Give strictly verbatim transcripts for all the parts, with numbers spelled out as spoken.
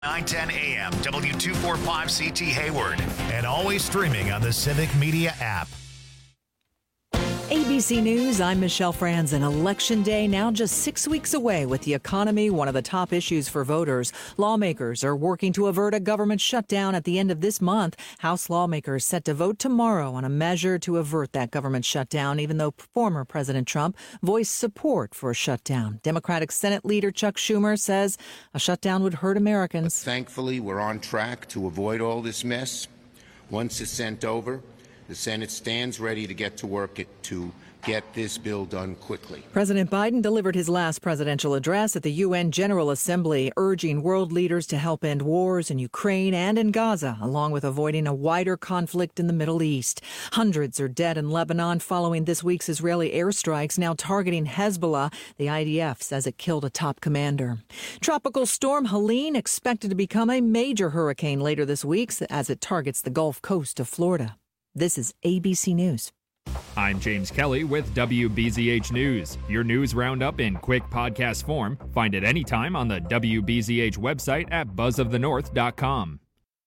nine ten A M, W two forty-five C T Hayward, and always streaming on the Civic Media app. A B C News, I'm Michelle Franzen. Election Day now just six weeks away, with the economy one of the top issues for voters. Lawmakers are working to avert a government shutdown at the end of this month. House lawmakers set to vote tomorrow on a measure to avert that government shutdown, even though former President Trump voiced support for a shutdown. Democratic Senate leader Chuck Schumer says a shutdown would hurt Americans. But thankfully, we're on track to avoid all this mess. Once it's sent over, the Senate stands ready to get to work to get this bill done quickly. President Biden delivered his last presidential address at the U N General Assembly, urging world leaders to help end wars in Ukraine and in Gaza, along with avoiding a wider conflict in the Middle East. Hundreds are dead in Lebanon following this week's Israeli airstrikes, now targeting Hezbollah. The I D F says it killed a top commander. Tropical storm Helene expected to become a major hurricane later this week as it targets the Gulf Coast of Florida. This is A B C News. I'm James Kelly with W B Z H News. Your news roundup in quick podcast form. Find it anytime on the W B Z H website at buzz of the north dot com.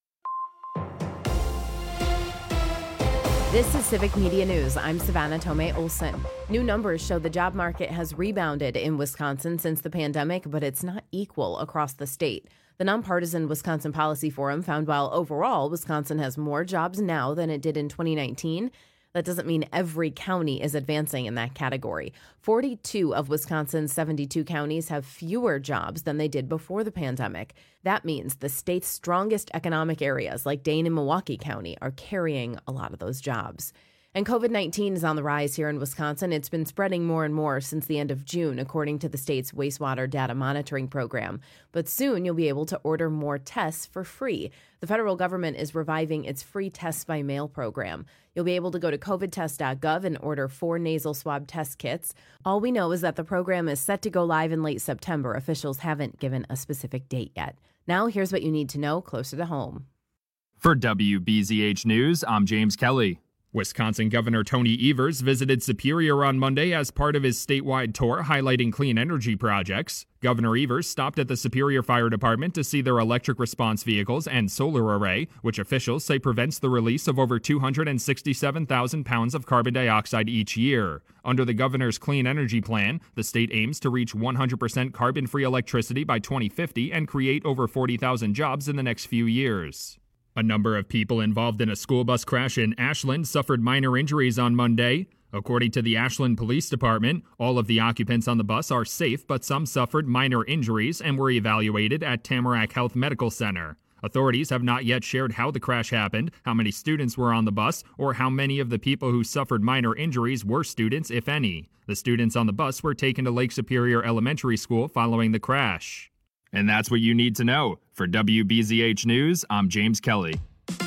This is Civic Media News. I'm Savannah Tomei Olson. New numbers show the job market has rebounded in Wisconsin since the pandemic, but it's not equal across the state. The nonpartisan Wisconsin Policy Forum found while overall Wisconsin has more jobs now than it did in twenty nineteen, that doesn't mean every county is advancing in that category. forty-two of Wisconsin's seventy-two counties have fewer jobs than they did before the pandemic. That means the state's strongest economic areas, like Dane and Milwaukee County, are carrying a lot of those jobs. And COVID nineteen is on the rise here in Wisconsin. It's been spreading more and more since the end of June, according to the state's wastewater data monitoring program. But soon you'll be able to order more tests for free. The federal government is reviving its free tests by mail program. You'll be able to go to covid test dot gov and order four nasal swab test kits. All we know is that the program is set to go live in late September. Officials haven't given a specific date yet. Now here's what you need to know closer to home. For W B Z H News, I'm James Kelly. Wisconsin Governor Tony Evers visited Superior on Monday as part of his statewide tour highlighting clean energy projects. Governor Evers stopped at the Superior Fire Department to see their electric response vehicles and solar array, which officials say prevents the release of over two hundred sixty-seven thousand pounds of carbon dioxide each year. Under the governor's clean energy plan, the state aims to reach one hundred percent carbon-free electricity by twenty fifty and create over forty thousand jobs in the next few years. A number of people involved in a school bus crash in Ashland suffered minor injuries on Monday. According to the Ashland Police Department, all of the occupants on the bus are safe, but some suffered minor injuries and were evaluated at Tamarack Health Medical Center. Authorities have not yet shared how the crash happened, how many students were on the bus, or how many of the people who suffered minor injuries were students, if any. The students on the bus were taken to Lake Superior Elementary School following the crash. And that's what you need to know. For W B Z H News, I'm James Kelly.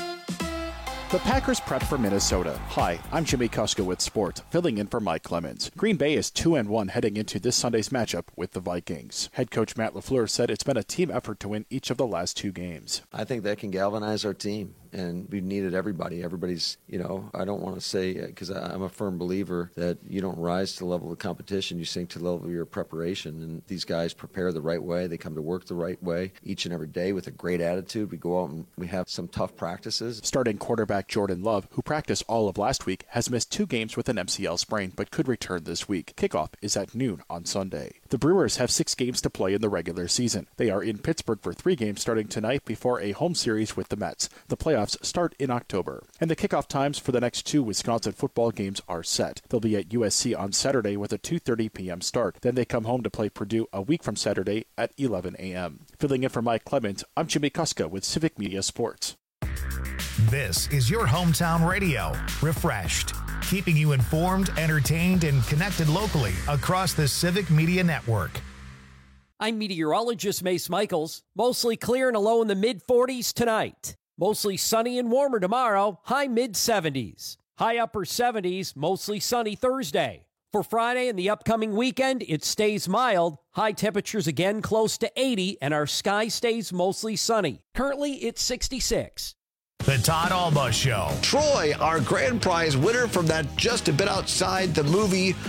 The Packers prep for Minnesota. Hi, I'm Jimmy Kuska with Sports, filling in for Mike Clemens. Green Bay is two and one heading into this Sunday's matchup with the Vikings. Head coach Matt LaFleur said it's been a team effort to win each of the last two games. I think that can galvanize our team, and we've needed everybody. Everybody's, you know, I don't want to say, because I'm a firm believer that you don't rise to the level of competition, you sink to the level of your preparation. And these guys prepare the right way. They come to work the right way each and every day with a great attitude. We go out and we have some tough practices. Starting quarterback Jordan Love, who practiced all of last week, has missed two games with an M C L sprain but could return this week. Kickoff is at noon on Sunday. The Brewers have six games to play in the regular season. They are in Pittsburgh for three games starting tonight before a home series with the Mets. The playoffs start in October. And the kickoff times for the next two Wisconsin football games are set. They'll be at U S C on Saturday with a two thirty p.m. start. Then they come home to play Purdue a week from Saturday at eleven a.m. Filling in for Mike Clemens, I'm Jimmy Kuska with Civic Media Sports. This is your hometown radio, refreshed, keeping you informed, entertained, and connected locally across the Civic Media Network. I'm meteorologist Mace Michaels. Mostly clear and a low in the mid forties tonight. Mostly sunny and warmer tomorrow, high mid seventies. High upper seventies, mostly sunny Thursday. For Friday and the upcoming weekend, it stays mild. High temperatures again close to eighty, and our sky stays mostly sunny. Currently, it's sixty-six. The Todd Alba Show. Troy, our grand prize winner from that Just a Bit Outside the Movie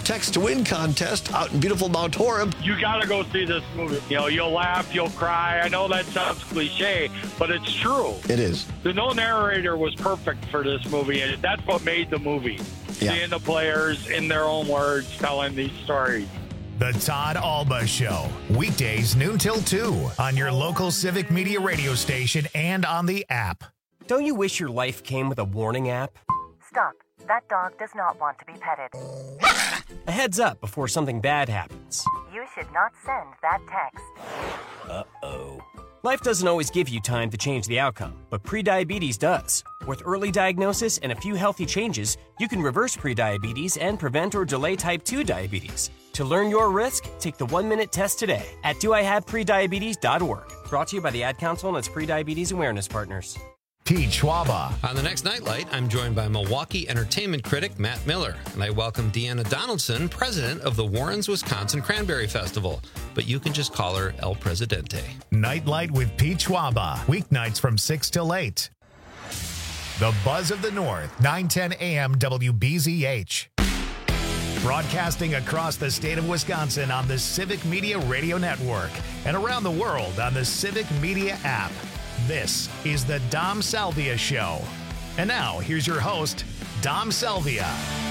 Text to Win contest out in beautiful Mount Horeb. You got to go see this movie. You know, you'll laugh, you'll cry. I know that sounds cliche, but it's true. It is. The no narrator was perfect for this movie, and that's what made the movie. Yeah. Seeing the players in their own words telling these stories. The Todd Alba Show, weekdays noon till two on your local Civic Media radio station and on the app. Don't you wish your life came with a warning app? Stop. That dog does not want to be petted. A heads up before something bad happens. You should not send that text. Uh-oh. Life doesn't always give you time to change the outcome, but prediabetes does. With early diagnosis and a few healthy changes, you can reverse prediabetes and prevent or delay type two diabetes. To learn your risk, take the one-minute test today at do I have prediabetes dot org. Brought to you by the Ad Council and its prediabetes awareness partners. Pete Schwaba. On the next Nightlight, I'm joined by Milwaukee entertainment critic Matt Miller, and I welcome Deanna Donaldson, president of the Warrens, Wisconsin Cranberry Festival. But you can just call her El Presidente. Nightlight with Pete Schwaba, weeknights from six till eight. The Buzz of the North, nine ten a.m. W B Z H. Broadcasting across the state of Wisconsin on the Civic Media Radio Network and around the world on the Civic Media app. This is the Dom Salvia Show. And now, here's your host, Dom Salvia.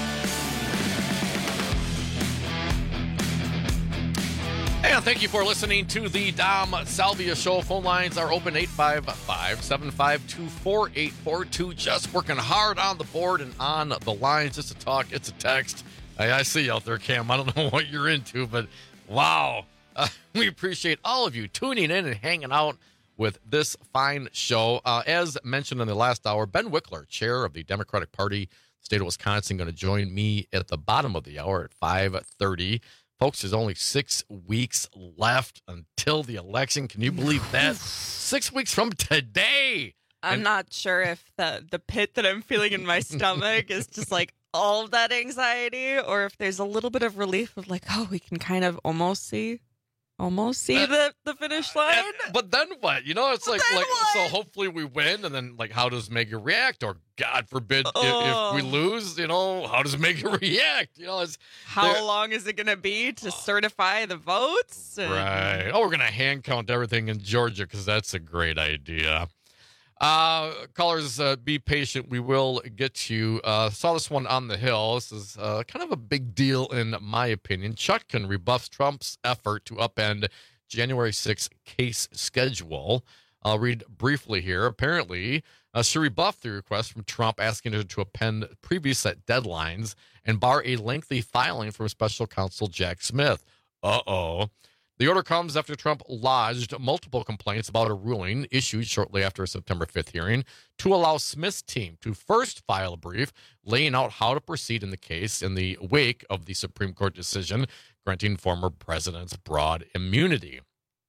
And thank you for listening to the Dom Salvia Show. Phone lines are open eight five five, seven five two, four eight four two. Just working hard on the board and on the lines. Just a talk, it's a text. I, I see you out there, Cam. I don't know what you're into, but wow. Uh, we appreciate all of you tuning in and hanging out with this fine show. Uh, as mentioned in the last hour, Ben Wickler, chair of the Democratic Party, state of Wisconsin, going to join me at the bottom of the hour at five thirty. Folks, there's only six weeks left until the election. Can you believe that? Six weeks from today. I'm and- not sure if the, the pit that I'm feeling in my stomach is just like all of that anxiety, or if there's a little bit of relief of like, oh, we can kind of almost see. Almost see Uh, the, the finish line. And, but then what? You know, it's But like, then like what? so hopefully we win, and then, like, how does Megan react? Or, God forbid, if, Oh. if we lose, you know, how does Megan react? You know, it's How there- long is it going to be to certify the votes? And- Right. Oh, we're going to hand count everything in Georgia because that's a great idea. Uh, callers, uh, be patient. We will get to you. Uh, saw this one on the Hill. This is uh, kind of a big deal in my opinion. Chutkan rebuffs Trump's effort to upend January sixth case schedule. I'll read briefly here. Apparently, uh, she rebuffed the request from Trump asking her to append previous set deadlines and bar a lengthy filing from special counsel Jack Smith. Uh-oh. The order comes after Trump lodged multiple complaints about a ruling issued shortly after a September fifth hearing to allow Smith's team to first file a brief laying out how to proceed in the case in the wake of the Supreme Court decision granting former presidents broad immunity.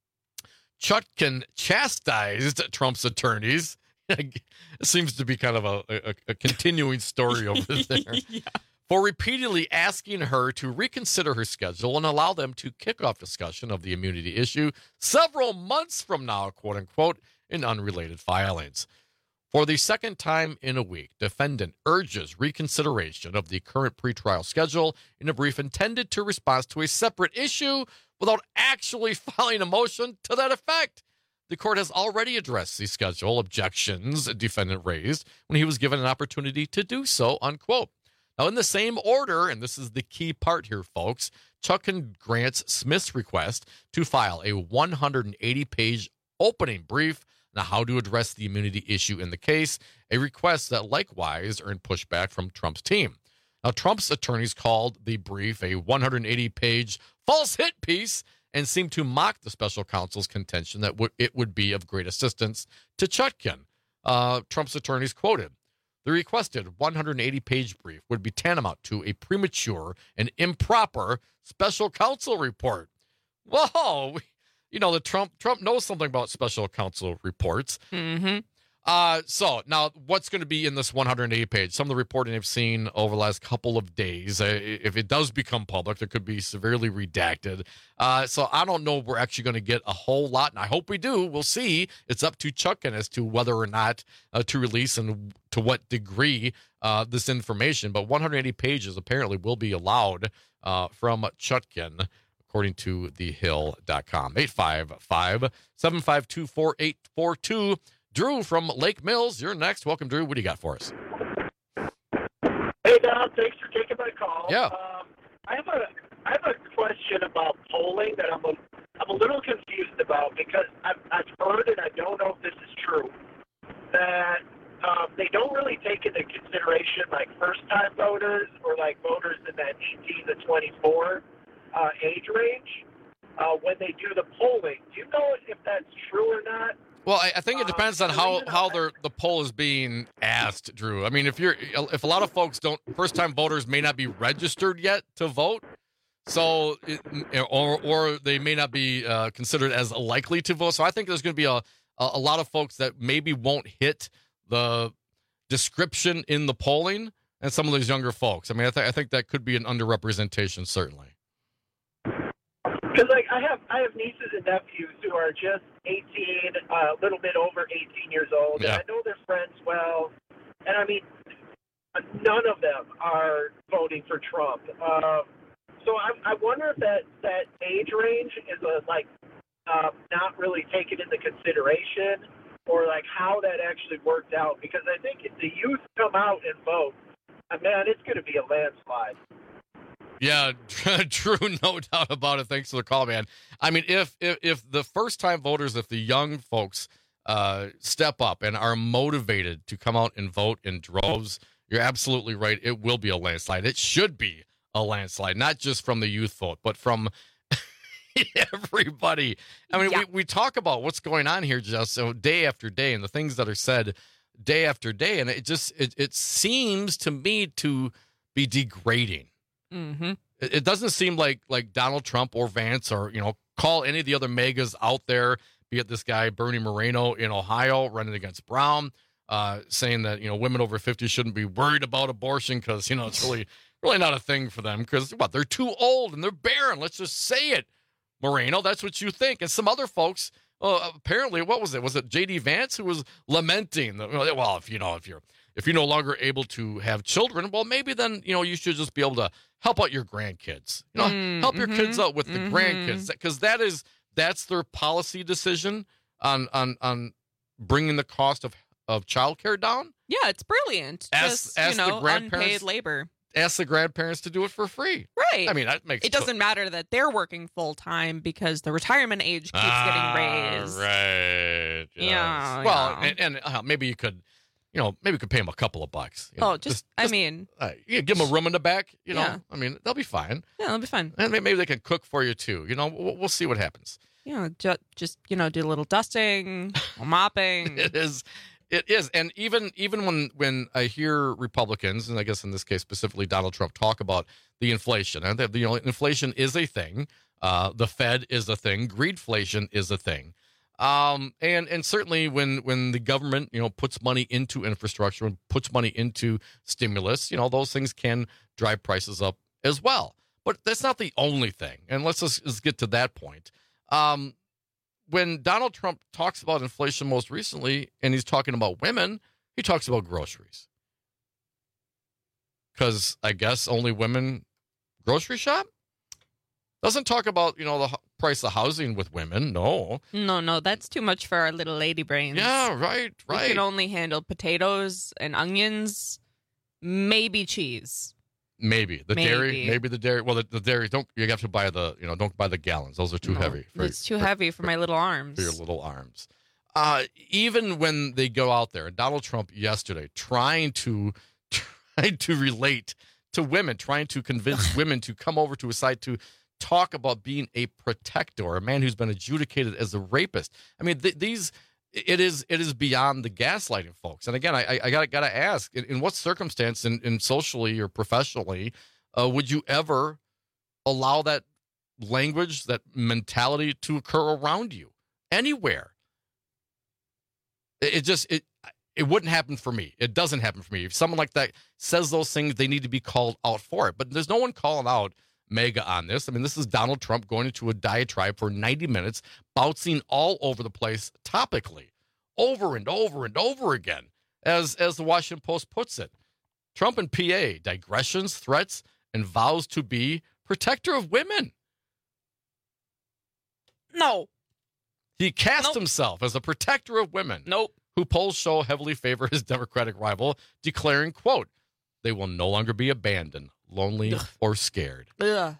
Chutkan chastised Trump's attorneys. It seems to be kind of a, a, a continuing story over there. Yeah. For repeatedly asking her to reconsider her schedule and allow them to kick off discussion of the immunity issue several months from now, quote unquote, in unrelated filings. For the second time in a week, defendant urges reconsideration of the current pretrial schedule in a brief intended to respond to a separate issue without actually filing a motion to that effect. The court has already addressed the schedule objections a defendant raised when he was given an opportunity to do so, unquote. Now, in the same order, and this is the key part here, folks, Chutkan grants Smith's request to file a one hundred eighty page opening brief on how to address the immunity issue in the case, a request that likewise earned pushback from Trump's team. Now, Trump's attorneys called the brief a one hundred eighty page false hit piece and seemed to mock the special counsel's contention that w- it would be of great assistance to Chutkan. Uh, Trump's attorneys quoted, "The requested one hundred eighty page brief would be tantamount to a premature and improper special counsel report." Whoa, you know, the Trump Trump knows something about special counsel reports. Mm-hmm. Uh, so now what's going to be in this one hundred eighty page? Some of the reporting I've seen over the last couple of days, uh, if it does become public, it could be severely redacted. Uh, so I don't know if we're actually going to get a whole lot, and I hope we do. We'll see. It's up to Chutkan as to whether or not uh, to release and to what degree uh, this information. But one hundred eighty pages apparently will be allowed uh, from Chutkan, according to the hill dot com. eight five five, seven five two, four eight four two. Drew from Lake Mills, you're next. Welcome, Drew. What do you got for us? Hey, Don. Thanks for taking my call. Yeah. Um, I have a I have a question about polling that I'm a I'm a little confused about because I've, I've heard, and I don't know if this is true, that um, they don't really take into consideration like first-time voters or like voters in that eighteen to twenty-four uh, age range uh, when they do the polling. Do you know if that's true or not? Well, I, I think it depends on how, how the the poll is being asked, Drew. I mean, if you're if a lot of folks don't, first time voters may not be registered yet to vote, so it, or or they may not be uh, considered as likely to vote. So I think there's going to be a a lot of folks that maybe won't hit the description in the polling, and some of these younger folks. I mean, I, th- I think that could be an underrepresentation, certainly. Because like I have I have nieces and nephews who are just eighteen, uh, a little bit over eighteen years old, Yeah. and I know their friends well, and I mean, none of them are voting for Trump. Um, so I, I wonder if that, that age range is a, like um, not really taken into consideration, or like how that actually worked out. Because I think if the youth come out and vote, uh, man, it's going to be a landslide. Yeah, true, no doubt about it. Thanks for the call, man. I mean, if if, if the first-time voters, if the young folks uh, step up and are motivated to come out and vote in droves, you're absolutely right. It will be a landslide. It should be a landslide, not just from the youth vote, but from everybody. I mean, yeah. we, we talk about what's going on here just so day after day and the things that are said day after day, and it just it, it seems to me to be degrading. Mm-hmm. It, it doesn't seem like like Donald Trump or Vance or, you know, call any of the other megas out there, be it this guy Bernie Moreno in Ohio running against Brown, uh, saying that, you know, women over fifty shouldn't be worried about abortion because, you know, it's really really not a thing for them because, what, they're too old and they're barren. Let's just say it, Moreno. That's what you think. And some other folks, uh, apparently, what was it? Was it J D Vance who was lamenting? The, well, if you know, if you're if you're no longer able to have children, well, maybe then, you know, you should just be able to help out your grandkids. You know, Mm, help your mhm, kids out with the mhm. grandkids, because that is that's their policy decision on on on bringing the cost of of childcare down. Yeah, it's brilliant. Ask- Just, ask you the know, grandparents- unpaid labor. Ask the grandparents to do it for free. Right. I mean, that makes It doesn't matter that they're working full time because the retirement age keeps Ah, getting raised. Right. yes. Yeah, Well, yeah. and, and uh, maybe you could, you know, maybe you could pay them a couple of bucks. you know, Oh, just, I mean, uh, you give them a room in the back. You know, Yeah. I mean, they'll be fine. yeah, that'll be fun. And may- maybe they can cook for you too. You know, we'll, we'll see what happens. Yeah, ju- just, you know, do a little dusting, mopping. It is, it is, and even even when when I hear Republicans, and I guess in this case specifically Donald Trump, talk about the inflation, and that, you know, inflation is a thing. Uh, the Fed is a thing. Greedflation is a thing. Um, and and certainly when when the government, you know, puts money into infrastructure and puts money into stimulus, you know, those things can drive prices up as well. But that's not the only thing. And let's just, just get to that point. Um, when Donald Trump talks about inflation most recently, and he's talking about women, he talks about groceries. Because I guess only women grocery shop? Doesn't talk about, you know, the h- price of housing with women. No. No, no, that's too much for our little lady brains. Yeah, right, We right. can only handle potatoes and onions, maybe cheese. Maybe the Maybe. dairy, maybe the dairy. Well, the, the dairy, don't, you have to buy the, you know, don't buy the gallons. Those are too No, heavy. For, it's too for- heavy for my little arms. for your little arms. Uh, even when they go out there, and Donald Trump yesterday trying to trying to relate to women, trying to convince women to come over to his side to talk about being a protector, a man who's been adjudicated as a rapist. I mean, th- these it is it is beyond the gaslighting, folks. And again, I I gotta gotta ask, in, in what circumstance, in, in socially or professionally, uh, would you ever allow that language, that mentality to occur around you anywhere? It, it just it it wouldn't happen for me. It doesn't happen for me. If someone like that says those things, they need to be called out for it. But there's no one calling out MAGA on this. I mean, this is Donald Trump going into a diatribe for ninety minutes, bouncing all over the place topically, over and over and over again, as, as the Washington Post puts it. Trump and P A, digressions, threats, and vows to be protector of women. No. He cast nope. himself as a protector of women. Nope. Who polls show heavily favor his Democratic rival, declaring, quote, they will no longer be abandoned, lonely, Ugh. or scared. Ugh.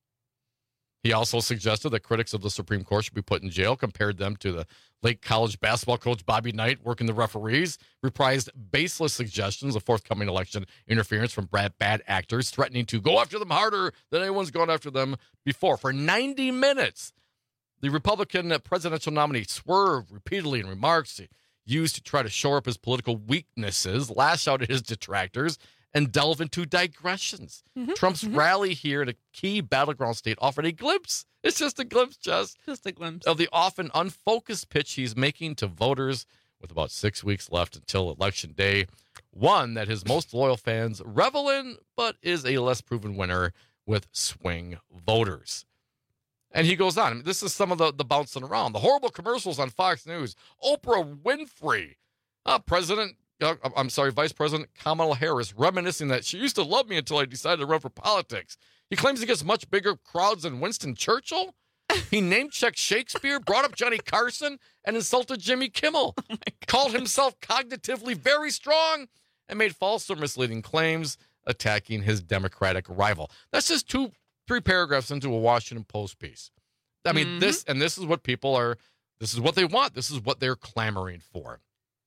He also suggested that critics of the Supreme Court should be put in jail, compared them to the late college basketball coach Bobby Knight working the referees, reprised baseless suggestions of forthcoming election interference from bad, bad actors, threatening to go after them harder than anyone's gone after them before. For ninety minutes, the Republican presidential nominee swerved repeatedly in remarks he used to try to shore up his political weaknesses, lash out at his detractors, and delve into digressions. Mm-hmm, Trump's mm-hmm. rally here at a key battleground state offered a glimpse. It's just a glimpse, just, just a glimpse of the often unfocused pitch he's making to voters with about six weeks left until Election Day. One that his most loyal fans revel in, but is a less proven winner with swing voters. And he goes on. I mean, this is some of the, the bouncing around. The horrible commercials on Fox News. Oprah Winfrey. Uh, President, uh, I'm sorry, Vice President Kamala Harris reminiscing that she used to love me until I decided to run for politics. He claims he gets much bigger crowds than Winston Churchill. He name-checked Shakespeare, brought up Johnny Carson, and insulted Jimmy Kimmel. Oh called himself cognitively very strong and made false or misleading claims attacking his Democratic rival. That's just two Three paragraphs into a Washington Post piece. I mean, mm-hmm. this, and this is what people are, this is what they want. This is what they're clamoring for.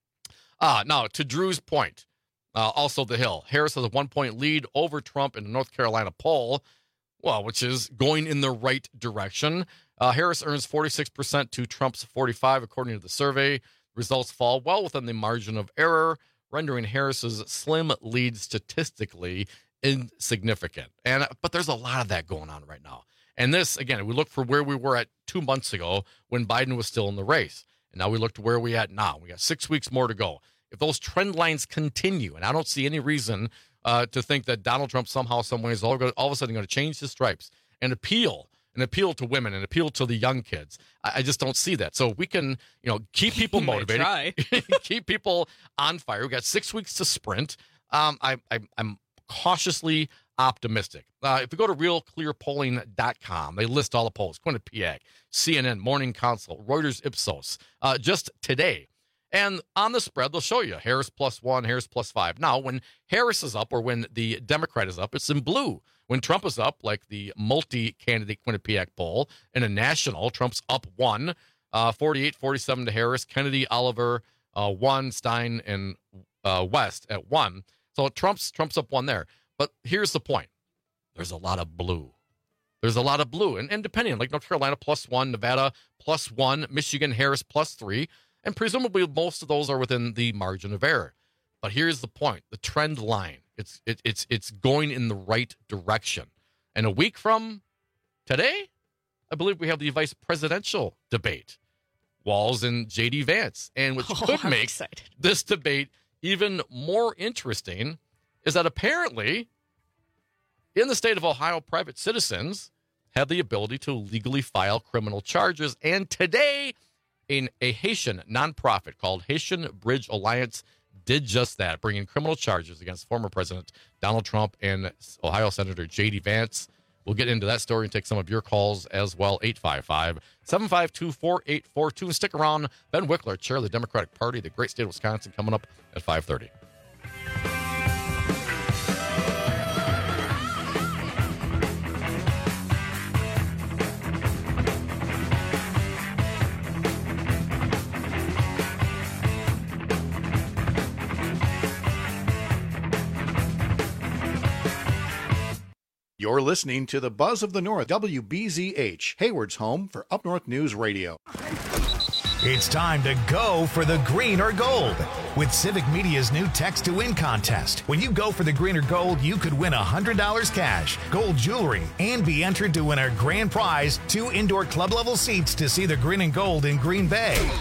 Uh, now, to Drew's point, uh, also the Hill. Harris has a one-point lead over Trump in the North Carolina poll, well, which is going in the right direction. Uh, Harris earns forty-six percent to Trump's forty-five, according to the survey. Results fall well within the margin of error, rendering Harris's slim lead statistically insignificant. And but there's a lot of that going on right now. And this, again, we look for where we were at two months ago when Biden was still in the race. And now we look to where we at now. We got six weeks more to go. If those trend lines continue, and I don't see any reason uh, to think that Donald Trump somehow, some ways, all, all of a sudden going to change his stripes and appeal, and appeal to women and appeal to the young kids. I, I just don't see that. So we can, you know, keep people motivated, keep people on fire. We got six weeks to sprint. Um, I, I, I'm cautiously optimistic. Uh, if you go to real clear polling dot com, they list all the polls. Quinnipiac, C N N, Morning Consult, Reuters, Ipsos, uh, just today. And on the spread, they'll show you Harris plus one, Harris plus five. Now, when Harris is up or when the Democrat is up, it's in blue. When Trump is up, like the multi-candidate Quinnipiac poll, in a national, Trump's up one, uh, forty-eight forty-seven to Harris, Kennedy, Oliver, uh, one, Stein, and uh, West at one. So Trump's Trump's up one there. But here's the point. There's a lot of blue. There's a lot of blue. And, and depending, like North Carolina plus one, Nevada plus one, Michigan, Harris plus three. And presumably most of those are within the margin of error. But here's the point. The trend line. It's it, it's it's going in the right direction. And a week from today, I believe we have the vice presidential debate. Walz and J D Vance. And which oh, could I'm make excited. This debate even more interesting is that apparently in the state of Ohio, private citizens have the ability to legally file criminal charges. And today, in a Haitian nonprofit called Haitian Bridge Alliance did just that, bringing criminal charges against former President Donald Trump and Ohio Senator J D Vance. We'll get into that story and take some of your calls as well. eight five five, seven five two, four eight four two. And stick around. Ben Wickler, chair of the Democratic Party, the great state of Wisconsin, coming up at five thirty. You're listening to the Buzz of the North, W B Z H, Hayward's home for Up North News Radio. It's time to go for the green or gold with Civic Media's new Text to Win contest. When you go for the green or gold, you could win one hundred dollars cash, gold jewelry, and be entered to win our grand prize, two indoor club-level seats to see the green and gold in Green Bay.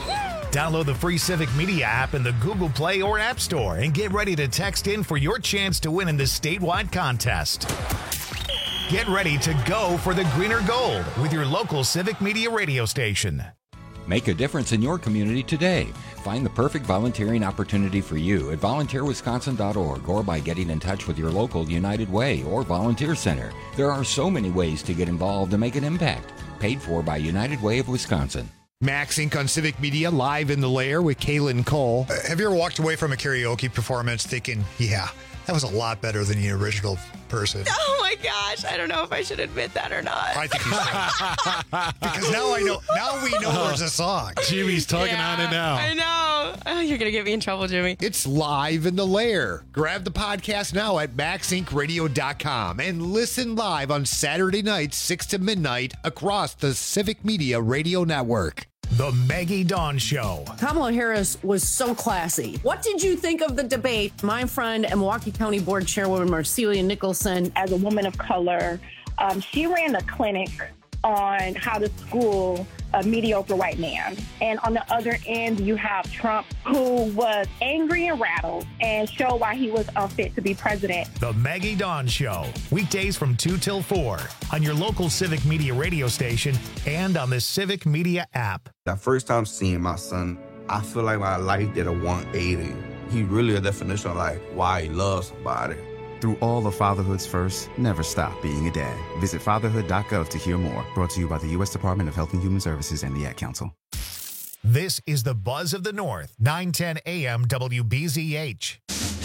Download the free Civic Media app in the Google Play or App Store and get ready to text in for your chance to win in this statewide contest. Get ready to go for the greener gold with your local Civic Media radio station. Make a difference in your community today. Find the perfect volunteering opportunity for you at volunteer wisconsin dot org or by getting in touch with your local United Way or Volunteer Center. There are so many ways to get involved and make an impact. Paid for by United Way of Wisconsin. Max Incorporated on Civic Media, live in the lair with Kaylin Cole. Uh, have you ever walked away from a karaoke performance thinking, yeah, that was a lot better than the original person? Oh my gosh, I don't know if I should admit that or not. I think you should. Because now I know. Now we know there's a song. Jimmy's tugging Yeah, on it now. I know. Oh, you're gonna get me in trouble, Jimmy. It's live in the lair. Grab the podcast now at max inc radio dot com and listen live on Saturday nights, six to midnight, across the Civic Media Radio Network. The Maggie Dawn Show. Kamala Harris was so classy. What did you think of the debate? My friend and Milwaukee County Board Chairwoman Marcelia Nicholson. As a woman of color, um, she ran a clinic on how to school a mediocre white man. And on the other end, you have Trump, who was angry and rattled and showed why he was unfit to be president. The Maggie Dawn Show. Weekdays from two till four on your local Civic Media radio station and on the Civic Media app. The first time seeing my son, I feel like my life did a one eighty. He really a definition of like why he loves somebody. Through all of fatherhood's first, never stop being a dad. Visit fatherhood dot gov to hear more. Brought to you by the U S Department of Health and Human Services and the Ad Council. This is the Buzz of the North, nine ten A M W B Z H.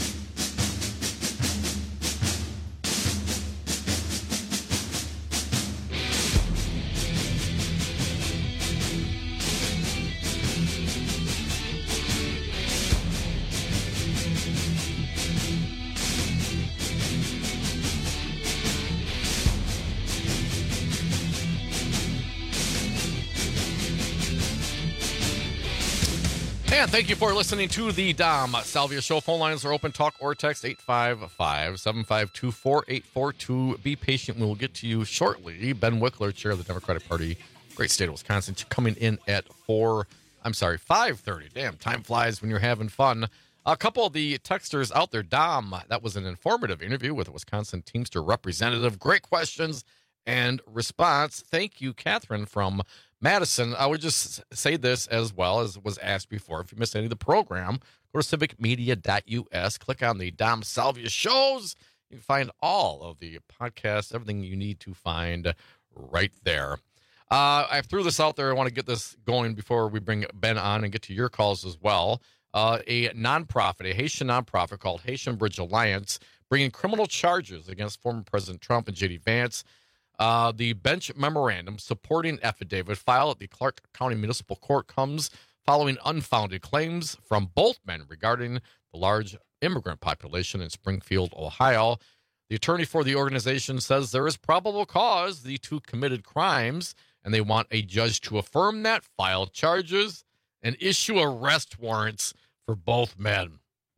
And thank you for listening to the Dom Salvia Show. Phone lines are open. Talk or text eight five five, seven five two, four eight four two. Be patient. We will get to you shortly. Ben Wickler, chair of the Democratic Party, great state of Wisconsin, coming in at four. I'm sorry, five thirty. Damn, time flies when you're having fun. A couple of the texters out there. Dom, that was an informative interview with a Wisconsin Teamster representative. Great questions and response. Thank you, Catherine from Madison. I would just say this as well as was asked before. If you missed any of the program, go to civic media dot U S, click on the Dom Salvia shows. You can find all of the podcasts, everything you need to find right there. Uh, I threw this out there. I want to get this going before we bring Ben on and get to your calls as well. Uh, a nonprofit, a Haitian nonprofit called Haitian Bridge Alliance, bringing criminal charges against former President Trump and J D Vance. Uh, the bench memorandum supporting affidavit filed at the Clark County Municipal Court comes following unfounded claims from both men regarding the large immigrant population in Springfield, Ohio. The attorney for the organization says there is probable cause the two committed crimes, and they want a judge to affirm that, file charges, and issue arrest warrants for both men.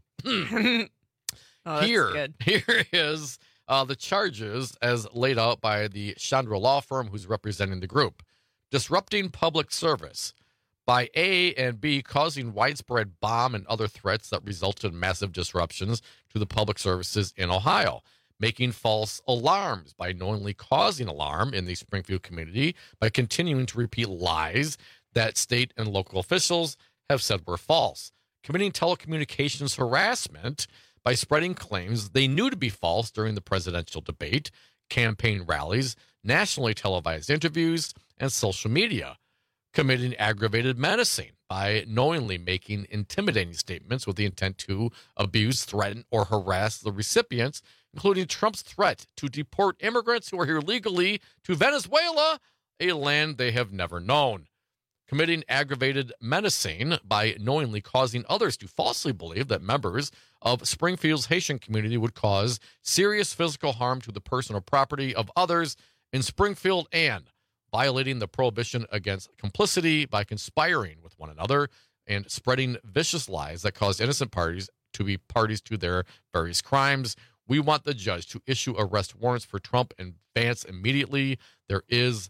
Oh, that's here, good. here is uh, the charges as laid out by the Chandra Law Firm, who's representing the group. Disrupting public service by A and B, causing widespread bomb and other threats that resulted in massive disruptions to the public services in Ohio. Making false alarms by knowingly causing alarm in the Springfield community by continuing to repeat lies that state and local officials have said were false. Committing telecommunications harassment by spreading claims they knew to be false during the presidential debate, campaign rallies, nationally televised interviews, and social media. Committing aggravated menacing by knowingly making intimidating statements with the intent to abuse, threaten, or harass the recipients, including Trump's threat to deport immigrants who are here legally to Venezuela, a land they have never known. Committing aggravated menacing by knowingly causing others to falsely believe that members of Springfield's Haitian community would cause serious physical harm to the person or property of others in Springfield, and violating the prohibition against complicity by conspiring with one another and spreading vicious lies that cause innocent parties to be parties to their various crimes. We want the judge to issue arrest warrants for Trump and Vance immediately. There is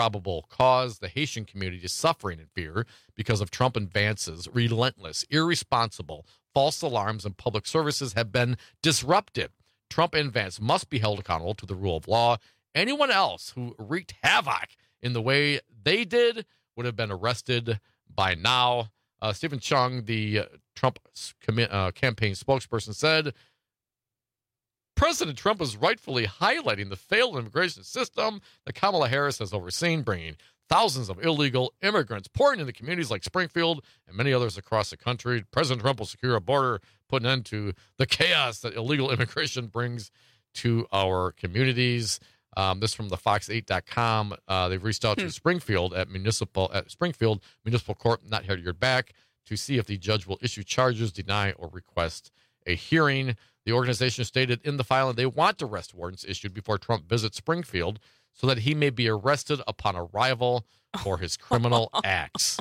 probable cause. The Haitian community is suffering in fear because of Trump and Vance's relentless, irresponsible, false alarms, and public services have been disrupted. Trump and Vance must be held accountable to the rule of law. Anyone else who wreaked havoc in the way they did would have been arrested by now. Uh, Stephen Chung, the uh, Trump com- uh, campaign spokesperson, said, President Trump is rightfully highlighting the failed immigration system that Kamala Harris has overseen, bringing thousands of illegal immigrants pouring into communities like Springfield and many others across the country. President Trump will secure a border, put an end to the chaos that illegal immigration brings to our communities. Um, this from the fox eight dot com. Uh, they've reached out Hmm. to Springfield at municipal at Springfield Municipal Court, not heard back, to see if the judge will issue charges, deny, or request a hearing. The organization stated in the filing they want arrest warrants issued before Trump visits Springfield so that he may be arrested upon arrival for his criminal acts.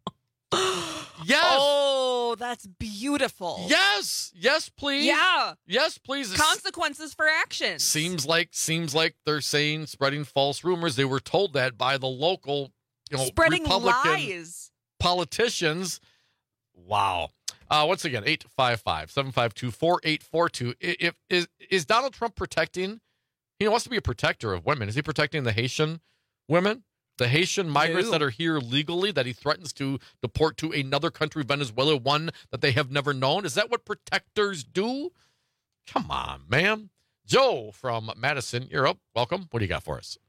Yes. Oh, that's beautiful. Yes. Yes, please. Yeah. Yes, please. Consequences for action. Seems like seems like they're saying spreading false rumors. They were told that by the local, you know, Spreading Republican lies. politicians. Wow. Uh, once again, eight five five, seven five two, four eight four two. If is is Donald Trump protecting? He wants to be a protector of women. Is he protecting the Haitian women? The Haitian migrants No. that are here legally that he threatens to deport to another country, Venezuela, one that they have never known? Is that what protectors do? Come on, man. Joe from Madison, you're up. Welcome. What do you got for us?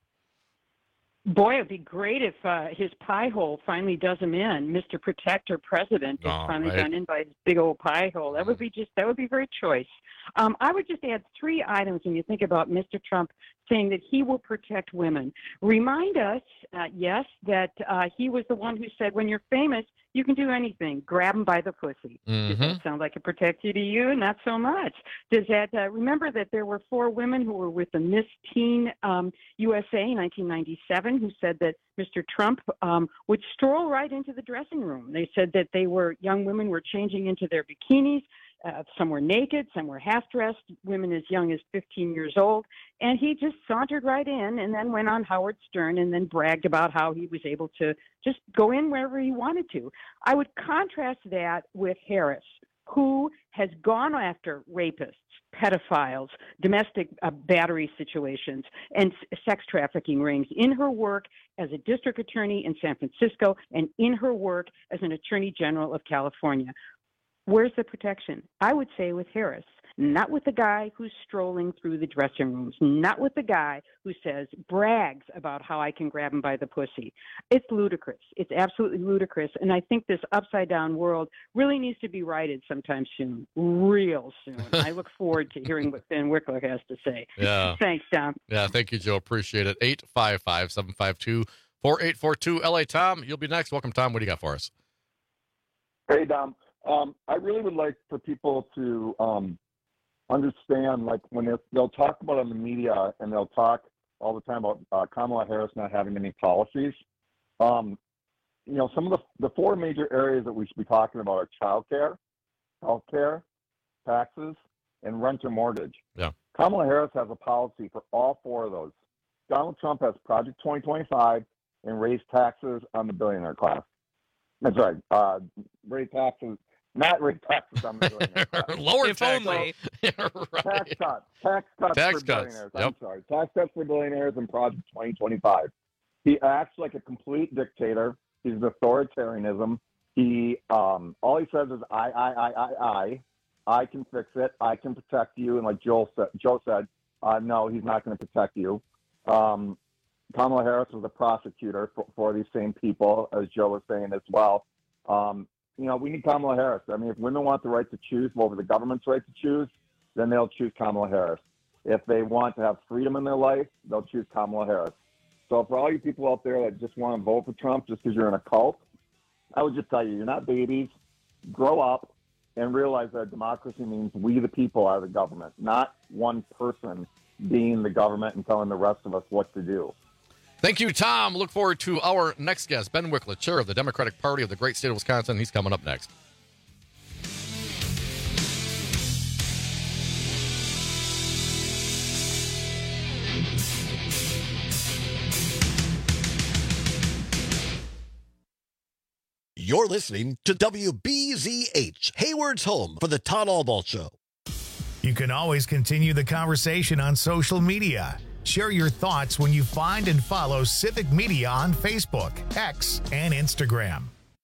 Boy, it'd be great if uh, his pie hole finally does him in. Mister Protector President has All finally right. gone in by his big old pie hole. That would be just that would be very choice. Um, I would just add three items when you think about Mister Trump saying that he will protect women. Remind us, uh, yes, that uh, he was the one who said, when you're famous, you can do anything. Grab them by the pussy. Does that sound like it protects you to you? Not so much. Does that, uh, remember that there were four women who were with the Miss Teen um, U S A in nineteen ninety-seven who said that Mister Trump um, would stroll right into the dressing room. They said that they were, young women were changing into their bikinis. Uh, some were naked, some were half-dressed, women as young as fifteen years old. And he just sauntered right in and then went on Howard Stern and then bragged about how he was able to just go in wherever he wanted to. I would contrast that with Harris, who has gone after rapists, pedophiles, domestic uh, battery situations, and s- sex trafficking rings in her work as a district attorney in San Francisco and in her work as an attorney general of California. Where's the protection? I would say with Harris, not with the guy who's strolling through the dressing rooms, not with the guy who says, brags about how I can grab him by the pussy. It's ludicrous. It's absolutely ludicrous. And I think this upside down world really needs to be righted sometime soon, real soon. I look forward to hearing what Ben Wickler has to say. Yeah. Thanks, Tom. Yeah, thank you, Joe. Appreciate it. eight five five, seven five two, four eight four two. L A Tom, you'll be next. Welcome, Tom. What do you got for us? Hey, Dom. Um, I really would like for people to um, understand, like, when they're- they'll talk about it in the media and they'll talk all the time about uh, Kamala Harris not having any policies. Um, you know, some of the, the four major areas that we should be talking about are childcare, healthcare, taxes, and rent or mortgage. Yeah. Kamala Harris has a policy for all four of those. Donald Trump has Project twenty twenty-five and raised taxes on the billionaire class. That's right. Uh, raise taxes. Not raise taxes on the billionaires. Lower If tax. only. Yeah, right. Tax cuts. Tax cuts Tax for cuts. billionaires. Yep. I'm sorry. Tax cuts for billionaires in Project twenty twenty-five. He acts like a complete dictator. He's authoritarianism. He um, all he says is I, I, I, I, I. I can fix it. I can protect you. And like Joel said, Joe said, uh, no, he's not going to protect you. Um, Kamala Harris was a prosecutor for, for these same people, as Joe was saying as well. Um, you know, we need Kamala Harris. I mean, if women want the right to choose over the government's right to choose, then they'll choose Kamala Harris. If they want to have freedom in their life, they'll choose Kamala Harris. So for all you people out there that just want to vote for Trump just because you're in a cult, I would just tell you, you're not babies. Grow up and realize that democracy means we the people are the government, not one person being the government and telling the rest of us what to do. Thank you, Tom. Look forward to our next guest, Ben Wickler, chair of the Democratic Party of the great state of Wisconsin. He's coming up next. You're listening to W B Z H, Hayward's home for the Todd Albaugh Show. You can always continue the conversation on social media. Share your thoughts when you find and follow Civic Media on Facebook, X, and Instagram.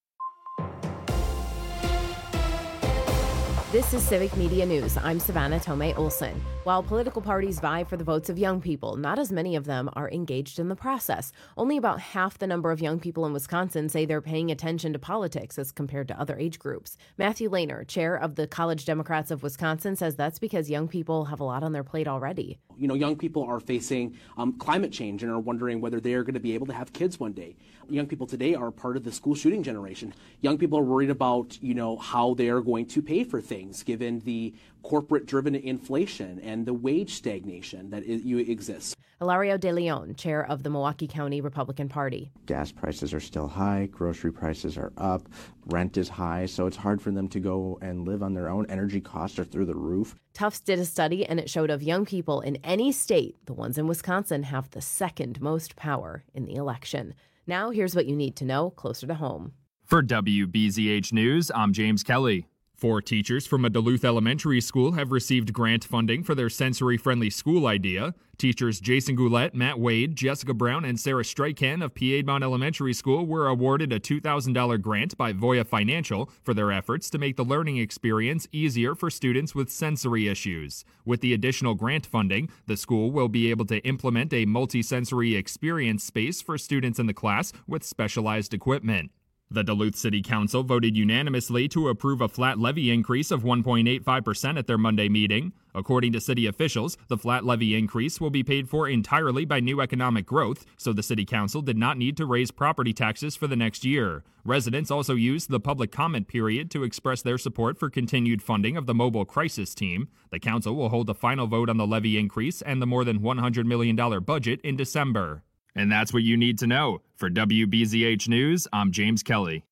This is Civic Media News. I'm Savannah Tomei Olson. While political parties vie for the votes of young people, not as many of them are engaged in the process. Only about half the number of young people in Wisconsin say they're paying attention to politics as compared to other age groups. Matthew Lehner, chair of the College Democrats of Wisconsin, says that's because young people have a lot on their plate already. You know, young people are facing um, climate change and are wondering whether they're going to be able to have kids one day. Young people today are part of the school shooting generation. Young people are worried about, you know, how they are going to pay for things given the corporate-driven inflation and the wage stagnation that is, you exists. Hilario De Leon, chair of the Milwaukee County Republican Party. Gas prices are still high, grocery prices are up, rent is high, so it's hard for them to go and live on their own. Energy costs are through the roof. Tufts did a study, and it showed of young people in any state, the ones in Wisconsin have the second most power in the election. Now, here's what you need to know closer to home. For W B Z H News, I'm James Kelly. Four teachers from a Duluth elementary school have received grant funding for their sensory-friendly school idea. Teachers Jason Goulette, Matt Wade, Jessica Brown, and Sarah Strykan of Piedmont Elementary School were awarded a two thousand dollars grant by Voya Financial for their efforts to make the learning experience easier for students with sensory issues. With the additional grant funding, the school will be able to implement a multi-sensory experience space for students in the class with specialized equipment. The Duluth City Council voted unanimously to approve a flat levy increase of one point eight five percent at their Monday meeting. According to city officials, the flat levy increase will be paid for entirely by new economic growth, so the City Council did not need to raise property taxes for the next year. Residents also used the public comment period to express their support for continued funding of the mobile crisis team. The council will hold a final vote on the levy increase and the more than one hundred million dollars budget in December. And that's what you need to know. For W B Z H News, I'm James Kelly.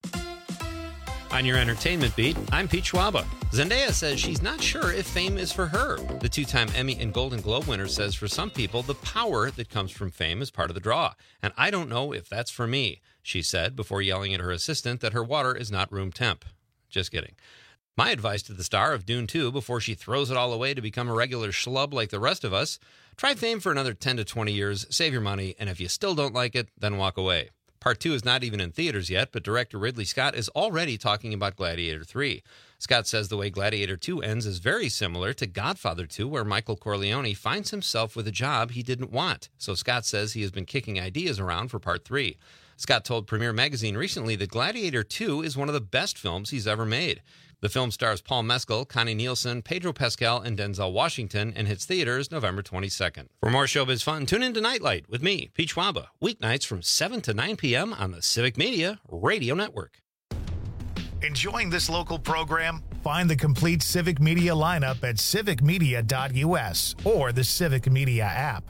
On your entertainment beat, I'm Pete Schwaba. Zendaya says she's not sure if fame is for her. The two-time Emmy and Golden Globe winner says for some people, the power that comes from fame is part of the draw. And I don't know if that's for me, she said before yelling at her assistant that her water is not room temp. Just kidding. My advice to the star of Dune two before she throws it all away to become a regular schlub like the rest of us, try fame for another ten to twenty years, save your money, and if you still don't like it, then walk away. Part two is not even in theaters yet, but director Ridley Scott is already talking about Gladiator three. Scott says the way Gladiator two ends is very similar to Godfather two, where Michael Corleone finds himself with a job he didn't want. So Scott says he has been kicking ideas around for part three. Scott told Premiere Magazine recently that Gladiator two is one of the best films he's ever made. The film stars Paul Mescal, Connie Nielsen, Pedro Pascal, and Denzel Washington, and hits theaters November twenty-second. For more showbiz fun, tune in to Nightlight with me, Pete Schwaba, weeknights from seven to nine p.m. on the Civic Media Radio Network. Enjoying this local program? Find the complete Civic Media lineup at civic media dot u s or the Civic Media app.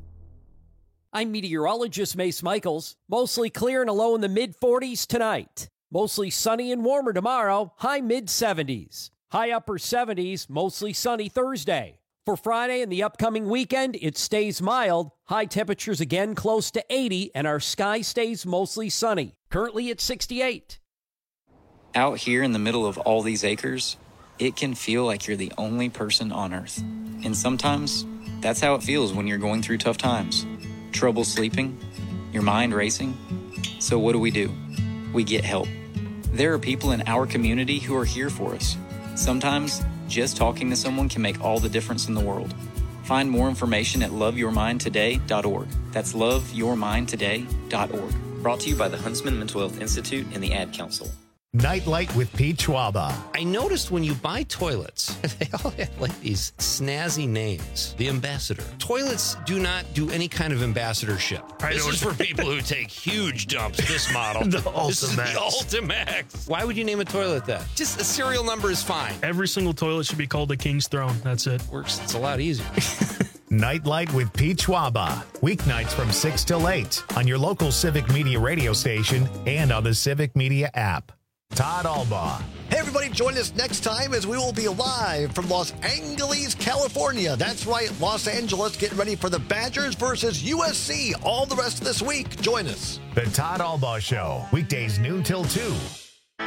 I'm meteorologist Mace Michaels. Mostly clear and a low in the mid forties tonight. Mostly sunny and warmer tomorrow, high mid seventies. High upper seventies, mostly sunny Thursday. For Friday and the upcoming weekend, it stays mild. High temperatures again close to eighty, and our sky stays mostly sunny. Currently at sixty-eight. Out here in the middle of all these acres, it can feel like you're the only person on Earth. And sometimes, that's how it feels when you're going through tough times. Trouble sleeping, your mind racing. So what do we do? We get help. There are people in our community who are here for us. Sometimes, just talking to someone can make all the difference in the world. Find more information at love your mind today dot org. That's love your mind today dot org. Brought to you by the Huntsman Mental Health Institute and the Ad Council. Nightlight with Pete Schwaba. I noticed when you buy toilets, they all have like these snazzy names. The Ambassador. Toilets do not do any kind of ambassadorship. I this is for people who take huge dumps, this model. The This is the Ultimax. Ultimax. Why would you name a toilet that? Just the serial number is fine. Every single toilet should be called the King's Throne. That's it. Works. It's a lot easier. Nightlight with Pete Schwaba. Weeknights from six till eight on your local Civic Media radio station and on the Civic Media app. Todd Albaugh. Hey, everybody, join us next time as we will be live from Los Angeles, California. That's right, Los Angeles, getting ready for the Badgers versus U S C all the rest of this week. Join us. The Todd Albaugh Show, weekdays noon till two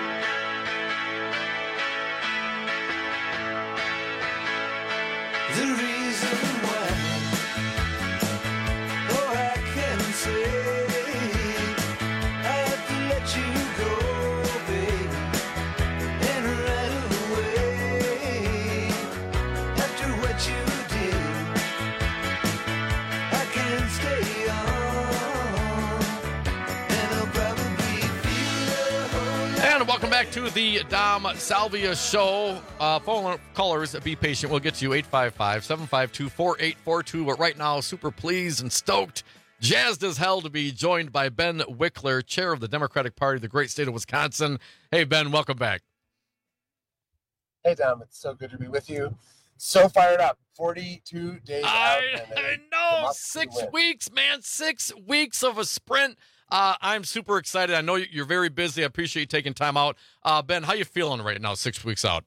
the reason why. Oh, I can say I have to let you go, baby, and right away. After what you did, I can't stay on, and I'll probably feel the whole lot. And welcome back to the Dom Salvia Show. Uh, phone callers, be patient. We'll get to you, eight five five, seven five two, four eight four two. But right now, super pleased and stoked, jazzed as hell to be joined by Ben Wickler, chair of the Democratic Party of the great state of Wisconsin. Hey, Ben, welcome back. Hey, Dom, it's so good to be with you. So fired up. forty-two days I, out. and I a know, democracy six win. weeks, man, six weeks of a sprint. Uh, I'm super excited. I know you're very busy. I appreciate you taking time out. Uh, Ben, how you feeling right now, six weeks out?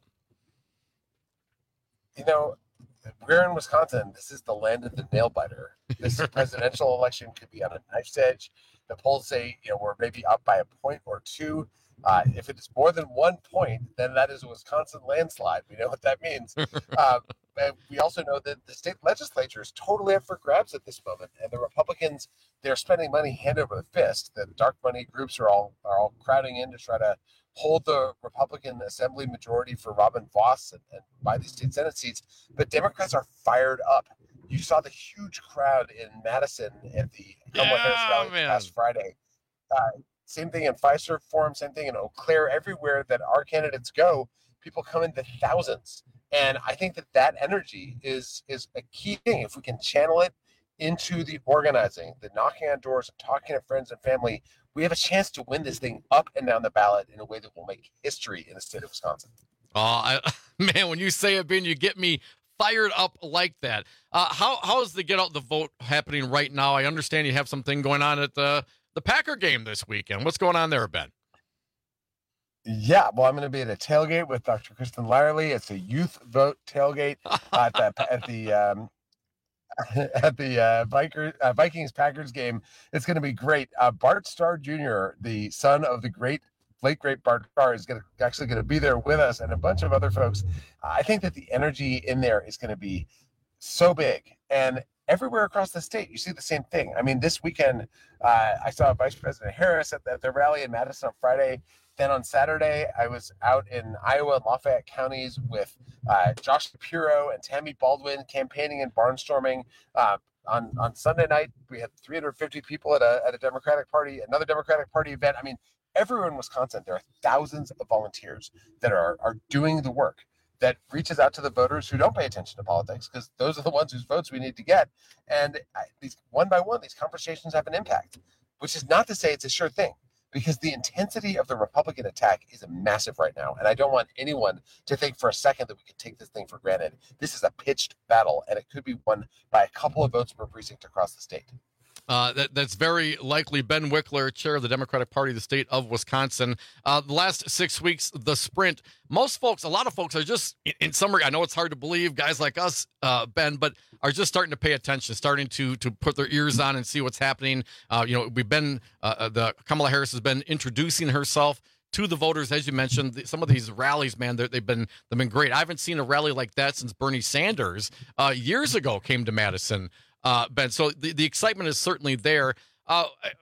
You know, we're in Wisconsin. This is the land of the nail biter. This presidential election could be on a knife's edge. The polls say, you know, we're maybe up by a point or two. Uh, if it is more than one point, then that is a Wisconsin landslide. We know what that means. uh, and we also know that the state legislature is totally up for grabs at this moment, and the Republicans, they're spending money hand over fist. The dark money groups are all are all crowding in to try to hold the Republican Assembly majority for Robin Voss and, and buy these state Senate seats. But Democrats are fired up. You saw the huge crowd in Madison at the Kamala Harris rally man. last Friday. Uh, Same thing in Fiserv Forum, same thing in Eau Claire. Everywhere that our candidates go, people come in the thousands. And I think that that energy is is a key thing. If we can channel it into the organizing, the knocking on doors, and talking to friends and family, we have a chance to win this thing up and down the ballot in a way that will make history in the state of Wisconsin. Oh, I, man, when you say it, Ben, you get me fired up like that. Uh, how how is the get out the vote happening right now? I understand you have something going on at the the Packer game this weekend. What's going on there, Ben? Yeah, well, I'm going to be at a tailgate with Doctor Kristen Lyerly. It's a youth vote tailgate at the at the um, at the uh, Viker, uh, Vikings Packers game. It's going to be great. Uh, Bart Starr Junior, the son of the great late great Bart Starr, is going to actually going to be there with us, and a bunch of other folks. I think that the energy in there is going to be so big, and everywhere across the state, you see the same thing. I mean, this weekend, uh, I saw Vice President Harris at the, at the rally in Madison on Friday. Then on Saturday, I was out in Iowa and Lafayette counties with uh, Josh Shapiro and Tammy Baldwin campaigning and barnstorming. Uh, on, on Sunday night, we had three hundred fifty people at a, at a Democratic Party, another Democratic Party event. I mean, everywhere in Wisconsin, there are thousands of volunteers that are, are doing the work that reaches out to the voters who don't pay attention to politics, because those are the ones whose votes we need to get. And I, these one by one, these conversations have an impact, which is not to say it's a sure thing, because the intensity of the Republican attack is massive right now. And I don't want anyone to think for a second that we can take this thing for granted. This is a pitched battle, and it could be won by a couple of votes per precinct across the state. Uh, that, that's very likely. Ben Wickler, chair of the Democratic Party of the state of Wisconsin. Uh, the last six weeks, the sprint, most folks, a lot of folks are just, in, in summary, I know it's hard to believe, guys like us, uh, Ben, but are just starting to pay attention, starting to to put their ears on and see what's happening. Uh, you know, we've been, uh, the Kamala Harris has been introducing herself to the voters, as you mentioned. The, some of these rallies, man, they've been they've been great. I haven't seen a rally like that since Bernie Sanders uh, years ago came to Madison. Uh, Ben, so the, the excitement is certainly there. Uh,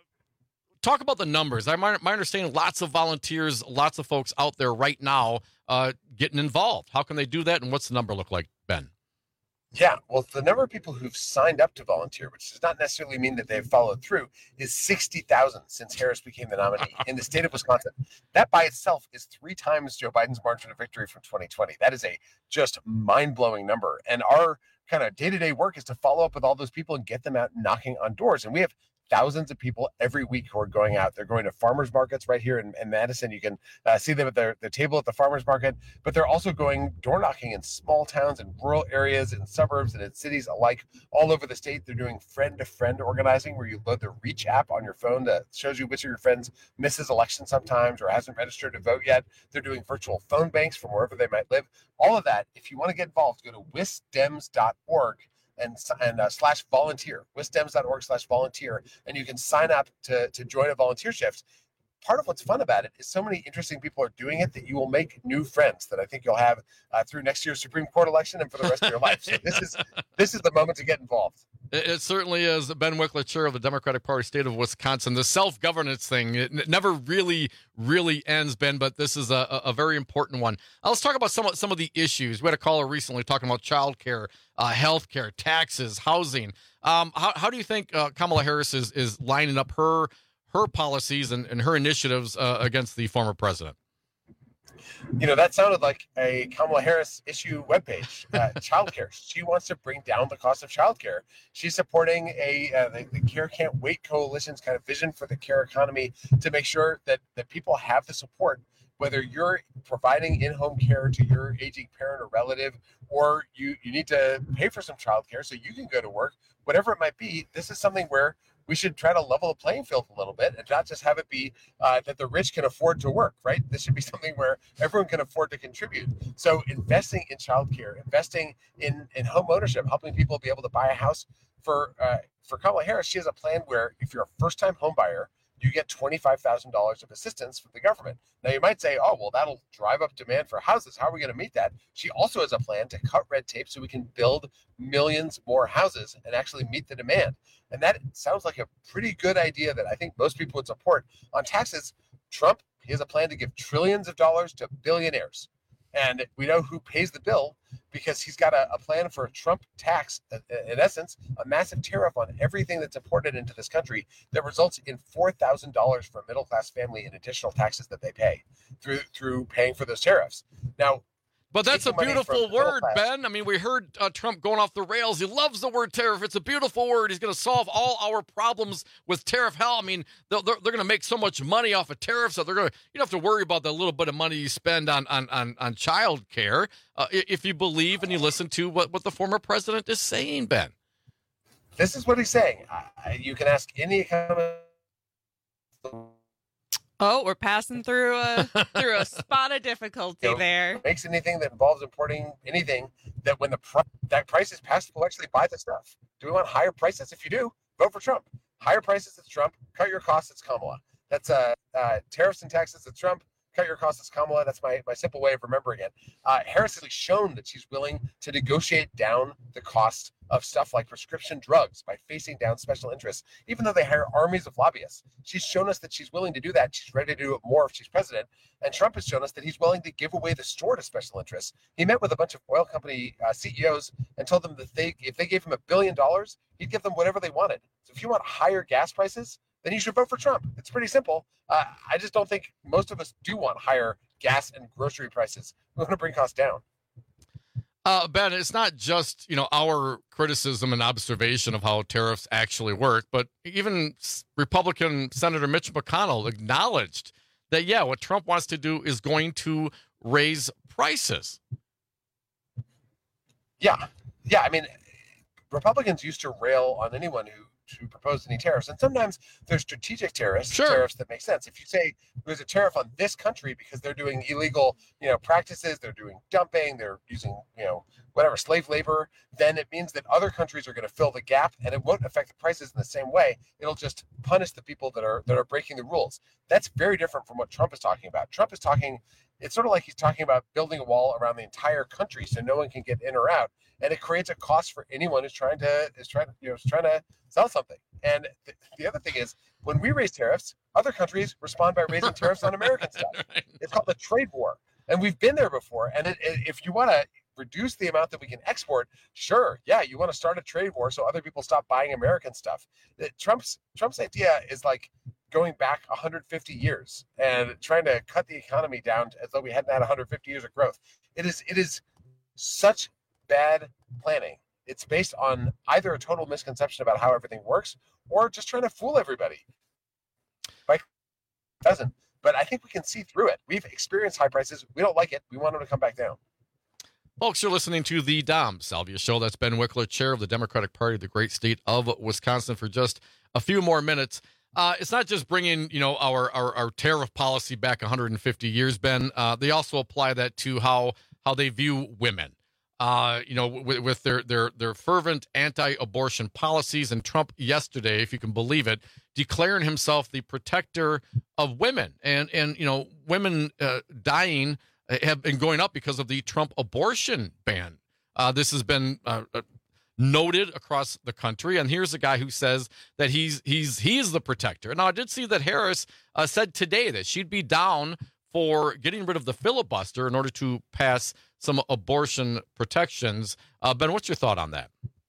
talk about the numbers. I my, my understanding, lots of volunteers, lots of folks out there right now uh, getting involved. How can they do that, and what's the number look like, Ben? Yeah, well, the number of people who've signed up to volunteer, which does not necessarily mean that they've followed through, is sixty thousand since Harris became the nominee in the state of Wisconsin. That by itself is three times Joe Biden's margin of victory from twenty twenty. That is a just mind-blowing number. And our kind of day-to-day work is to follow up with all those people and get them out knocking on doors. And we have thousands of people every week who are going out. They're going to farmers markets right here in, in Madison. You can uh, see them at their, their table at the farmers market, but they're also going door knocking in small towns and rural areas and suburbs and in cities alike all over the state. They're doing friend-to-friend organizing, where you load the Reach app on your phone that shows you which of your friends misses election sometimes or hasn't registered to vote yet. They're doing virtual phone banks from wherever they might live. All of that, if you want to get involved, go to wisdems dot org and and uh, slash volunteer, wisdems dot org slash volunteer, and you can sign up to to join a volunteer shift. part of what's fun about it is so many interesting people are doing it that you will make new friends that I think you'll have uh, through next year's Supreme Court election and for the rest of your life. So this is this is the moment to get involved. It, it certainly is. Ben Wickler, chair of the Democratic Party, state of Wisconsin. The self-governance thing, it n- never really, really ends, Ben, but this is a, a very important one. Uh, let's talk about some of, some of the issues. We had a caller recently talking about childcare, uh, health care, taxes, housing. Um, how, how do you think uh, Kamala Harris is, is lining up her her policies and, and her initiatives uh, against the former president? You know, that sounded like a Kamala Harris issue webpage. Uh, childcare. She wants to bring down the cost of childcare. She's supporting a uh, the, the Care Can't Wait Coalition's kind of vision for the care economy to make sure that that people have the support, whether you're providing in-home care to your aging parent or relative, or you you need to pay for some childcare so you can go to work, whatever it might be. This is something where we should try to level the playing field a little bit and not just have it be uh, that the rich can afford to work, right? This should be something where everyone can afford to contribute. So investing in childcare, investing in, in home ownership, helping people be able to buy a house. For uh, for Kamala Harris, she has a plan where if you're a first-time home buyer, you get twenty-five thousand dollars of assistance from the government. Now, you might say, oh, well, that'll drive up demand for houses. How are we going to meet that? She also has a plan to cut red tape so we can build millions more houses and actually meet the demand. And that sounds like a pretty good idea that I think most people would support. On taxes, Trump, he has a plan to give trillions of dollars to billionaires. And we know who pays the bill because he's got a, a plan for a Trump tax, in essence, a massive tariff on everything that's imported into this country that results in four thousand dollars for a middle-class family in additional taxes that they pay through through paying for those tariffs. Now, but that's a taking money beautiful from the word, middle class- Ben. I mean, we heard uh, Trump going off the rails. He loves the word tariff. It's a beautiful word. He's going to solve all our problems with tariff. Hell, I mean, they're, they're, they're going to make so much money off of tariffs that they're going to, you don't have to worry about the little bit of money you spend on on on, on child care uh, if you believe and you listen to what, what the former president is saying, Ben. This is what he's saying. I, you can ask any economist. Oh, we're passing through a through a spot of difficulty You know, there. Makes anything that involves importing anything that when the pr- that price is passed, we'll actually buy the stuff. Do we want higher prices? If you do, vote for Trump. Higher prices, it's Trump. Cut your costs, it's Kamala. That's uh, uh, tariffs and taxes, it's Trump. Cut your costs, it's Kamala. That's my, my simple way of remembering it. Uh, Harris has shown that she's willing to negotiate down the cost of stuff like prescription drugs by facing down special interests, even though they hire armies of lobbyists. She's shown us that she's willing to do that. She's ready to do it more if she's president. And Trump has shown us that he's willing to give away the store to special interests. He met with a bunch of oil company uh, C E Os and told them that they, if they gave him a billion dollars, he'd give them whatever they wanted. So if you want higher gas prices, then you should vote for Trump. It's pretty simple. Uh, I just don't think most of us do want higher gas and grocery prices. We want to bring costs down. Uh, Ben, it's not just, you know, our criticism and observation of how tariffs actually work, but even Republican Senator Mitch McConnell acknowledged that, yeah, what Trump wants to do is going to raise prices. Yeah. Yeah. I mean, Republicans used to rail on anyone who to propose any tariffs. And sometimes there's strategic tariffs, Sure. tariffs that make sense. If you say there's a tariff on this country because they're doing illegal, you know, practices, they're doing dumping, they're using, you know, whatever, slave labor, then it means that other countries are going to fill the gap and it won't affect the prices in the same way. It'll just punish the people that are that are breaking the rules. That's very different from what Trump is talking about. Trump is talking, it's sort of like he's talking about building a wall around the entire country so no one can get in or out. And it creates a cost for anyone who's trying to is trying to you know is trying to sell something. And th- the other thing is, when we raise tariffs, other countries respond by raising tariffs on American stuff. It's called a trade war, and we've been there before. And it, it, if you want to reduce the amount that we can export, sure, yeah, you want to start a trade war so other people stop buying American stuff. It, Trump's Trump's idea is like going back one hundred fifty years and trying to cut the economy down as though we hadn't had one hundred fifty years of growth. It is it is such bad planning. It's based on either a total misconception about how everything works or just trying to fool everybody. Like, it doesn't. But I think we can see through it. We've experienced high prices. We don't like it. We want them to come back down. Folks, you're listening to the Dom Salvia Show. That's Ben Wickler, chair of the Democratic Party of the great state of Wisconsin, for just a few more minutes. Uh, it's not just bringing, you know, our, our, our tariff policy back one hundred fifty years, Ben. Uh, they also apply that to how how they view women. uh, you know, with, with their, their, their fervent anti-abortion policies. And Trump yesterday, if you can believe it, declaring himself the protector of women. And, and you know, women uh, dying have been going up because of the Trump abortion ban. Uh, this has been uh, noted across the country. And here's a guy who says that he's he's he's the protector. Now, I did see that Harris uh, said today that she'd be down for getting rid of the filibuster in order to pass some abortion protections. Uh, Ben, what's your thought on that?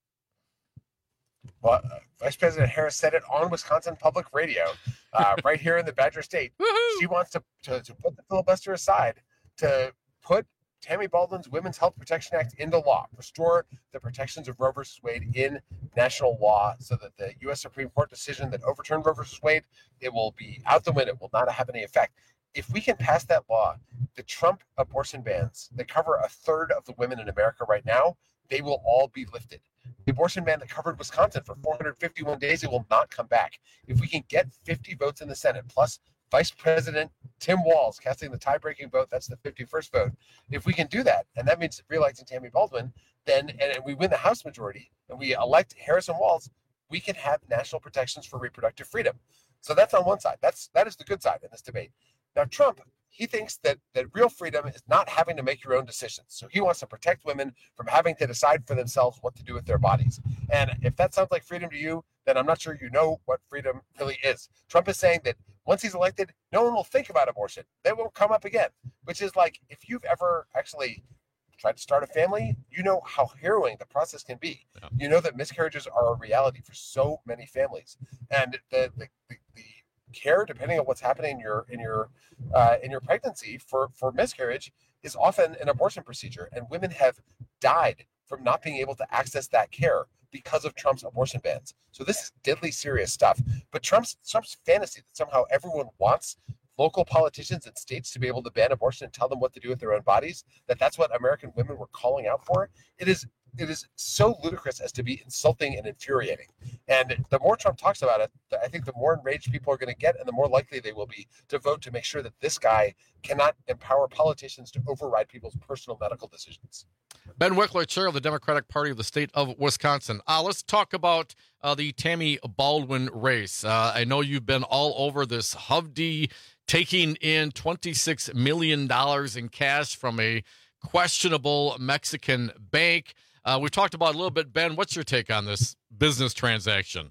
Well, uh, Vice President Harris said it on Wisconsin Public Radio, uh, right here in the Badger State. Woo-hoo! She wants to, to, to put the filibuster aside to put Tammy Baldwin's Women's Health Protection Act into law, restore the protections of Roe versus Wade in national law so that the U S Supreme Court decision that overturned Roe versus Wade, it will be out the window. It will not have any effect. If we can pass that law, the Trump abortion bans that cover a third of the women in America right now, they will all be lifted. The abortion ban that covered Wisconsin for four hundred fifty-one days, it will not come back. If we can get fifty votes in the Senate, plus Vice President Tim Walz casting the tie-breaking vote, that's the fifty-first vote. If we can do that, and that means reelecting Tammy Baldwin, then and we win the House majority and we elect Harris and Walz, we can have national protections for reproductive freedom. So that's on one side. That's that is the good side in this debate. Now, Trump, he thinks that, that real freedom is not having to make your own decisions. So he wants to protect women from having to decide for themselves what to do with their bodies. And if that sounds like freedom to you, then I'm not sure you know what freedom really is. Trump is saying that once he's elected, no one will think about abortion. They won't come up again, which is like if you've ever actually tried to start a family, you know how harrowing the process can be. Yeah. You know that miscarriages are a reality for so many families. And the, the, the, the care, depending on what's happening in your in your uh, in your pregnancy for for miscarriage, is often an abortion procedure, and women have died from not being able to access that care because of Trump's abortion bans. So this is deadly serious stuff. But Trump's Trump's fantasy that somehow everyone wants local politicians and states to be able to ban abortion and tell them what to do with their own bodies, that that's what American women were calling out for, it is it is so ludicrous as to be insulting and infuriating. And the more Trump talks about it, I think the more enraged people are going to get and the more likely they will be to vote to make sure that this guy cannot empower politicians to override people's personal medical decisions. Ben Wickler, chair of the Democratic Party of the state of Wisconsin. Uh, let's talk about uh, the Tammy Baldwin race. Uh, I know you've been all over this Hovde taking in twenty-six million dollars in cash from a questionable Mexican bank. Uh, we've talked about it a little bit. Ben, what's your take on this business transaction?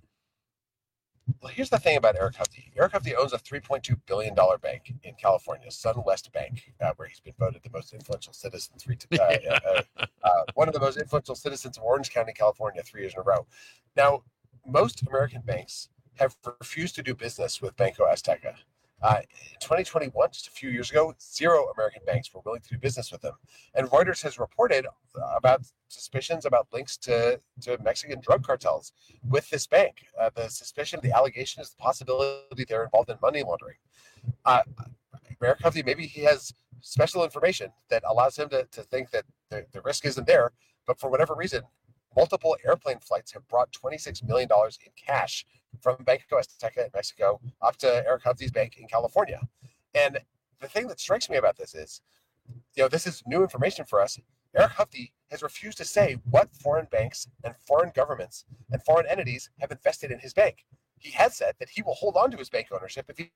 Well, here's the thing about Eric Hovde. Eric Hovde owns a three point two billion dollars bank in California, SunWest Bank, uh, where he's been voted the most influential citizen, three, uh, uh, uh, one of the most influential citizens of Orange County, California, three years in a row. Now, most American banks have refused to do business with Banco Azteca. Uh, in twenty twenty-one, just a few years ago, zero American banks were willing to do business with them. And Reuters has reported about suspicions about links to, to Mexican drug cartels with this bank. Uh, the suspicion, the allegation is the possibility they're involved in money laundering. Uh, Eric Hovde, maybe he has special information that allows him to, to think that the, the risk isn't there, but for whatever reason, multiple airplane flights have brought twenty-six million dollars in cash from Banco Azteca in Mexico up to Eric Hovde's bank in California. And the thing that strikes me about this is, you know, this is new information for us. Eric Hovde has refused to say what foreign banks and foreign governments and foreign entities have invested in his bank. He has said that he will hold on to his bank ownership if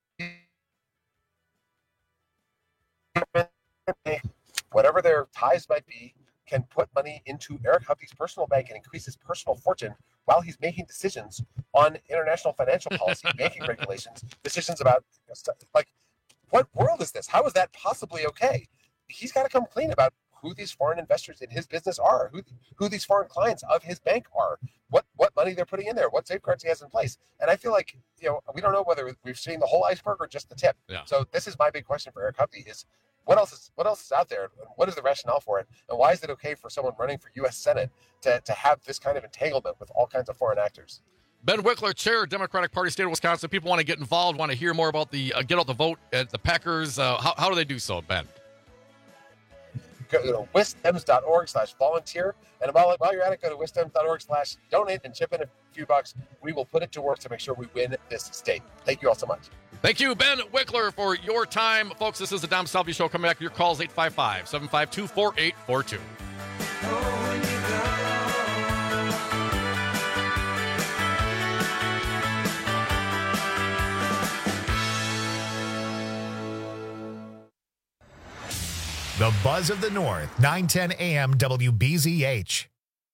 he, whatever their ties might be, can put money into Eric Hovde's personal bank and increase his personal fortune while he's making decisions on international financial policy, banking regulations, decisions about, you know, stuff. Like, what world is this? How is that possibly okay? He's got to come clean about who these foreign investors in his business are, who who these foreign clients of his bank are, what what money they're putting in there, what safeguards he has in place. And I feel like, you know, we don't know whether we've seen the whole iceberg or just the tip. Yeah. So this is my big question for Eric Hovde is, What else is what else is out there? What is the rationale for it? And why is it okay for someone running for U S Senate to, to have this kind of entanglement with all kinds of foreign actors? Ben Wickler, chair, Democratic Party, state of Wisconsin. People want to get involved, want to hear more about the uh, get out the vote at the Packers. Uh, how, how do they do so, Ben? Go to wisdems.org slash volunteer. And while, while you're at it, go to wisdems.org slash donate and chip in a few bucks. We will put it to work to make sure we win this state. Thank you all so much. Thank you, Ben Wickler, for your time. Folks, this is the Dom Salvi Show. Coming back with your calls, eight five five, seven five two, four eight four two. Oh, when you're The Buzz of the North, nine ten A M W B Z H.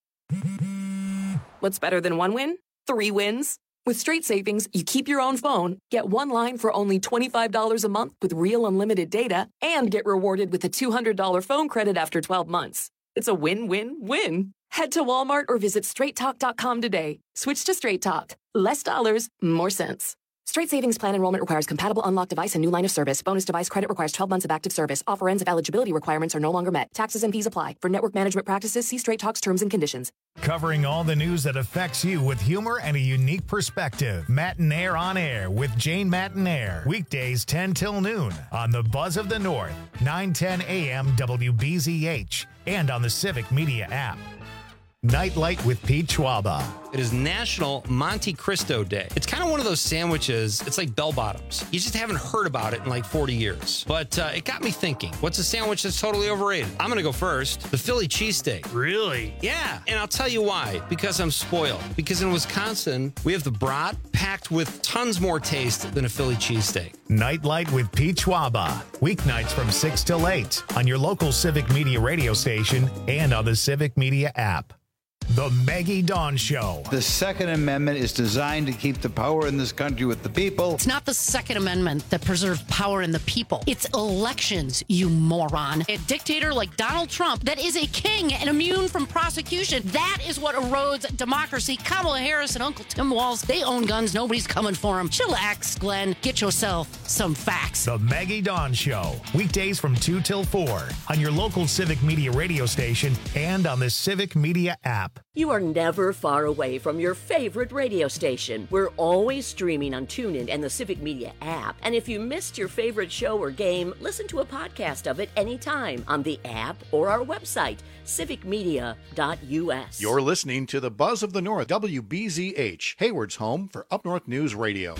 What's better than one win? Three wins. With Straight Savings, you keep your own phone, get one line for only twenty-five dollars a month with real unlimited data, and get rewarded with a two hundred dollars phone credit after twelve months. It's a win-win-win. Head to Walmart or visit straight talk dot com today. Switch to Straight Talk. Less dollars, more sense. Straight Savings Plan enrollment requires compatible unlocked device and new line of service. Bonus device credit requires twelve months of active service. Offer ends if eligibility requirements are no longer met. Taxes and fees apply. For network management practices, see Straight Talk's terms and conditions. Covering all the news that affects you with humor and a unique perspective. Matinaire on Air with Jane Matinaire. Weekdays ten till noon on the Buzz of the North, nine ten A M W B Z H, and on the Civic Media app. Nightlight with Pete Schwaba. It is National Monte Cristo Day. It's kind of one of those sandwiches, it's like bell bottoms. You just haven't heard about it in like forty years. But uh, it got me thinking, what's a sandwich that's totally overrated? I'm going to go first. The Philly cheesesteak. Really? Yeah. And I'll tell you why. Because I'm spoiled. Because in Wisconsin, we have the brat packed with tons more taste than a Philly cheesesteak. Nightlight with Pete Schwaba. Weeknights from six till eight on your local Civic Media radio station and on the Civic Media app. The Maggie Dawn Show. The Second Amendment is designed to keep the power in this country with the people. It's not the Second Amendment that preserves power in the people. It's elections, you moron. A dictator like Donald Trump that is a king and immune from prosecution. That is what erodes democracy. Kamala Harris and Uncle Tim Walz, they own guns. Nobody's coming for them. Chillax, Glenn. Get yourself some facts. The Maggie Dawn Show. Weekdays from two till four on your local Civic Media radio station and on the Civic Media app. You are never far away from your favorite radio station. We're always streaming on TuneIn and the Civic Media app. And if you missed your favorite show or game, listen to a podcast of it anytime on the app or our website, civic media dot U S. You're listening to the Buzz of the North, W B Z H, Hayward's home for Up North News Radio.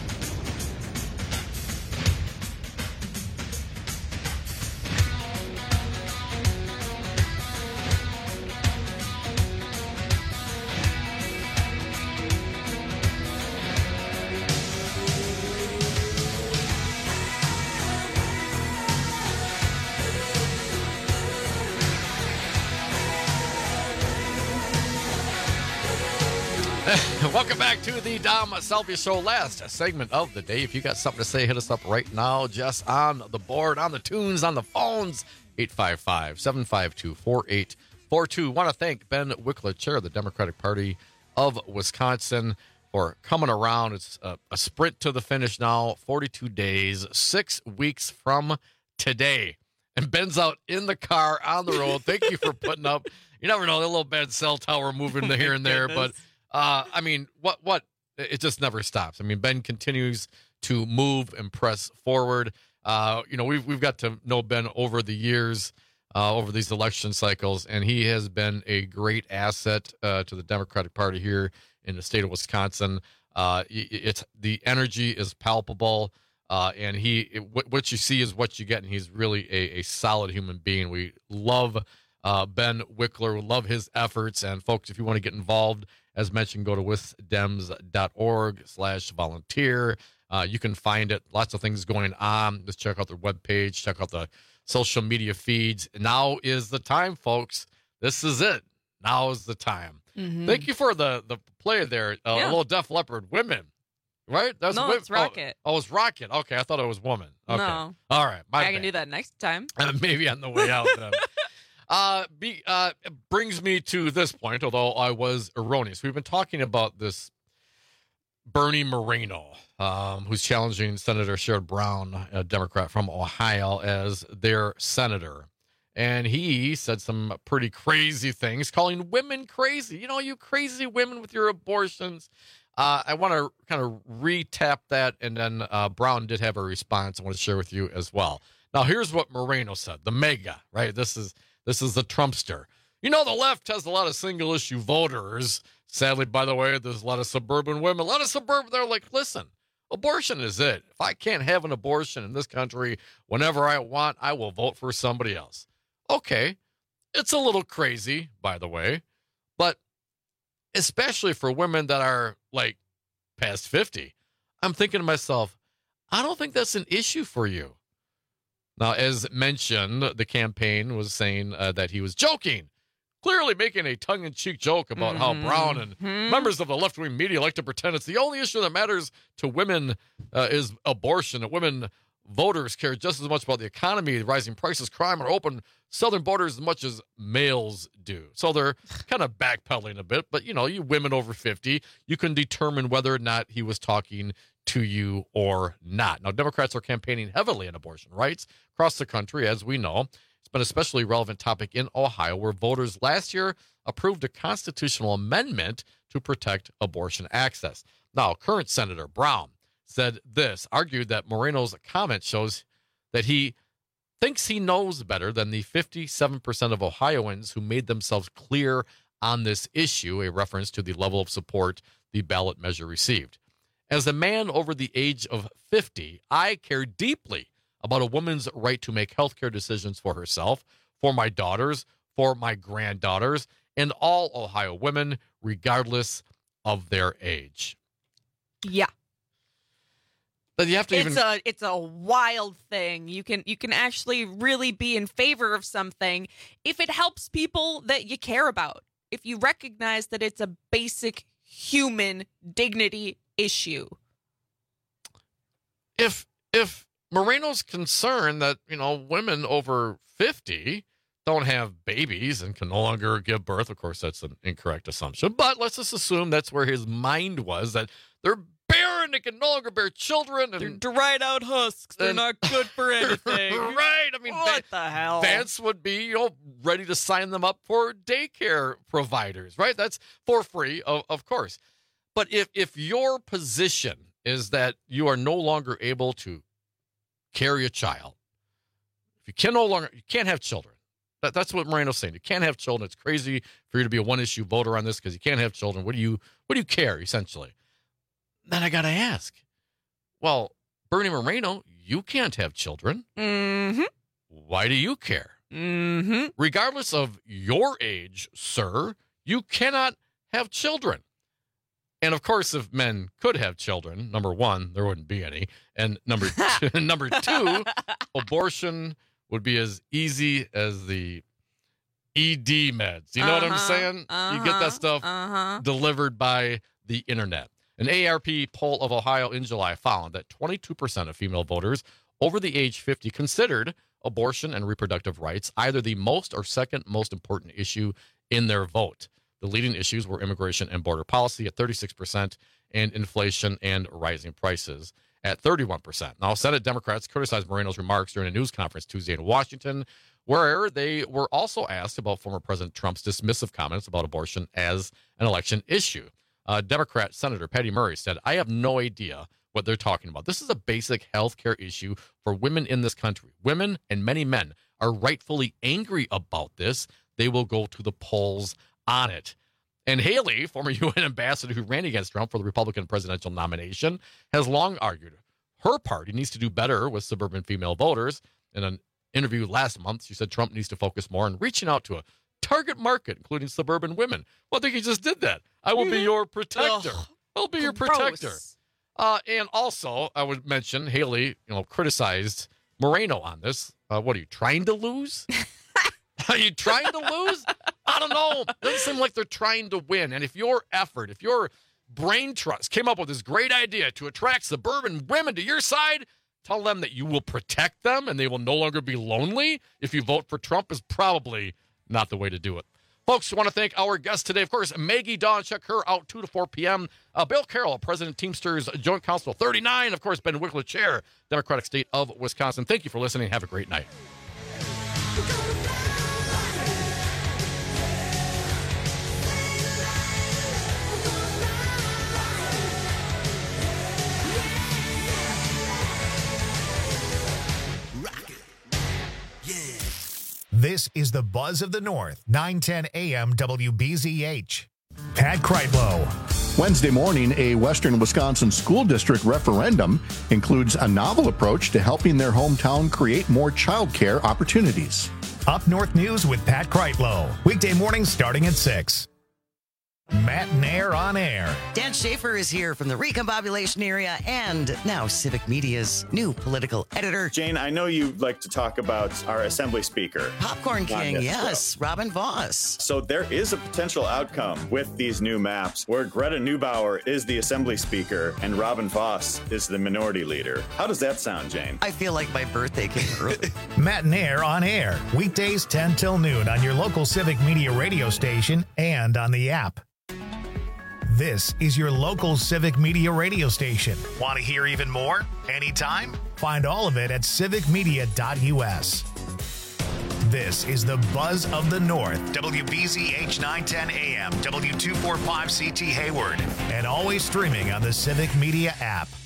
Welcome back to the Dom Selfie Show, last segment of the day. If you got something to say, hit us up right now, just on the board, on the tunes, on the phones, eight five five, seven five two, four eight four two. Want to thank Ben Wickler, chair of the Democratic Party of Wisconsin, for coming around. It's a, a sprint to the finish now, forty-two days, six weeks from today. And Ben's out in the car, on the road. Thank you for putting up. You never know, that little bad cell tower moving the here and there, but... Uh, I mean, what, what, it just never stops. I mean, Ben continues to move and press forward. Uh, you know, we've, we've got to know Ben over the years, uh, over these election cycles, and he has been a great asset, uh, to the Democratic Party here in the state of Wisconsin. Uh, it's, the energy is palpable, uh, and he, it, what you see is what you get, and he's really a, a solid human being. We love, uh, Ben Wickler. We love his efforts, and folks, if you want to get involved, as mentioned, go to wisdems.org slash volunteer. Uh, you can find it. Lots of things going on. Just check out their webpage. Check out the social media feeds. Now is the time, folks. This is it. Now is the time. Mm-hmm. Thank you for the, the play there. Uh, Yeah. A little Def Leppard. Women. Right? That's No, women. it's Rocket. Oh, oh, it's Rocket. Okay, I thought it was woman. Okay. No. All right. My I bad. can do that next time. Uh, maybe on the way out then. Uh, be, uh, it brings me to this point, although I was erroneous. We've been talking about this Bernie Moreno, um, who's challenging Senator Sherrod Brown, a Democrat from Ohio, as their senator. And he said some pretty crazy things, calling women crazy. You know, you crazy women with your abortions. Uh, I want to kind of re-tap that, and then uh, Brown did have a response I want to share with you as well. Now, here's what Moreno said, the mega, right? This is this is the Trumpster. You know, the left has a lot of single-issue voters. Sadly, by the way, there's a lot of suburban women, a lot of suburban. They're like, listen, abortion is it. If I can't have an abortion in this country whenever I want, I will vote for somebody else. Okay, It's a little crazy, by the way, but especially for women that are like past fifty, I'm thinking to myself, I don't think that's an issue for you. Now, as mentioned, the campaign was saying uh, that he was joking, clearly making a tongue-in-cheek joke about Mm-hmm. how Brown and Mhm. members of the left-wing media like to pretend it's the only issue that matters to women uh, is abortion. That women voters care just as much about the economy, rising prices, crime, or open southern borders as much as males do. So they're kind of backpedaling a bit. But, you know, you women over fifty, you can determine whether or not he was talking to you or not. Now, Democrats are campaigning heavily on abortion rights across the country, as we know. It's been an especially relevant topic in Ohio, where voters last year approved a constitutional amendment to protect abortion access. Now, current Senator Brown said this, argued that Moreno's comment shows that he thinks he knows better than the fifty-seven percent of Ohioans who made themselves clear on this issue, a reference to the level of support the ballot measure received. As a man over the age of fifty, I care deeply about a woman's right to make healthcare decisions for herself, for my daughters, for my granddaughters, and all Ohio women, regardless of their age. Yeah. But you have to It's even... a it's a wild thing. You can you can actually really be in favor of something if it helps people that you care about. If you recognize that it's a basic human dignity issue. If if Moreno's concerned that, you know, women over fifty don't have babies and can no longer give birth, of course, that's an incorrect assumption. But let's just assume that's where his mind was, that they're barren, they can no longer bear children. And, They're dried out husks. They're and- not good for anything. right. I mean, What Va- the hell? Vance would be, you know, ready to sign them up for daycare providers, right? That's for free, of, of course. But if if your position is that you are no longer able to carry a child, if you can no longer, you can't have children. That, that's what Moreno's saying. You can't have children. It's crazy for you to be a one-issue voter on this because you can't have children. What do you what do you care, essentially? Then I got to ask, well, Bernie Moreno, you can't have children. Mm-hmm. Why do you care? Mm-hmm. Regardless of your age, sir, you cannot have children. And of course, if men could have children, number one, there wouldn't be any. And number two, number two, abortion would be as easy as the E D meds. You know what I'm Uh-huh, saying? You get uh-huh, that stuff uh-huh. delivered by the internet. An A A R P poll of Ohio in July found that twenty-two percent of female voters over the age fifty considered abortion and reproductive rights either the most or second most important issue in their vote. The leading issues were immigration and border policy at thirty-six percent and inflation and rising prices at thirty-one percent. Now, Senate Democrats criticized Moreno's remarks during a news conference Tuesday in Washington, where they were also asked about former President Trump's dismissive comments about abortion as an election issue. Uh, Democrat Senator Patty Murray said, I have no idea what they're talking about. This is a basic health care issue for women in this country. Women and many men are rightfully angry about this. They will go to the polls on it. And Haley, former U N ambassador who ran against Trump for the Republican presidential nomination, has long argued her party needs to do better with suburban female voters. In an interview last month, she said Trump needs to focus more on reaching out to a target market, including suburban women. Well, I think he just did that. I will be your protector. Ugh, I'll be your gross. protector. Uh, and also, I would mention Haley, you know, criticized Moreno on this. Uh, what are you trying to lose? Are you trying to lose? I don't know. Doesn't seem like they're trying to win. And if your effort, if your brain trust came up with this great idea to attract suburban women to your side, tell them that you will protect them and they will no longer be lonely if you vote for Trump is probably not the way to do it. Folks, I want to thank our guest today, of course, Maggie Dawn. Check her out two to four p.m. Uh, Bill Carroll, President Teamsters Joint Council thirty-nine. Of course, Ben Wickler, Chair, Democratic State of Wisconsin. Thank you for listening. Have a great night. This is the Buzz of the North, nine ten a.m. W B Z H. Pat Kreitlow. Wednesday morning, a Western Wisconsin school district referendum includes a novel approach to helping their hometown create more childcare opportunities. Up North News with Pat Kreitlow. Weekday mornings starting at six. Matt Nair on air. Dan Schaefer is here from the Recombobulation area and now Civic Media's new political editor. Jane, I know you like to talk about our Assembly Speaker. Popcorn King, yes, Robin Voss. So there is a potential outcome with these new maps where Greta Neubauer is the Assembly Speaker and Robin Voss is the Minority Leader. How does that sound, Jane? I feel like my birthday came early. Matt Nair on air. Weekdays ten till noon on your local Civic Media radio station and on the app. This is your local Civic Media radio station. Want to hear even more? Anytime? Find all of it at civic media dot u s. This is the Buzz of the North, W B Z H nine ten A M, W two forty-five C T Hayward, and always streaming on the Civic Media app.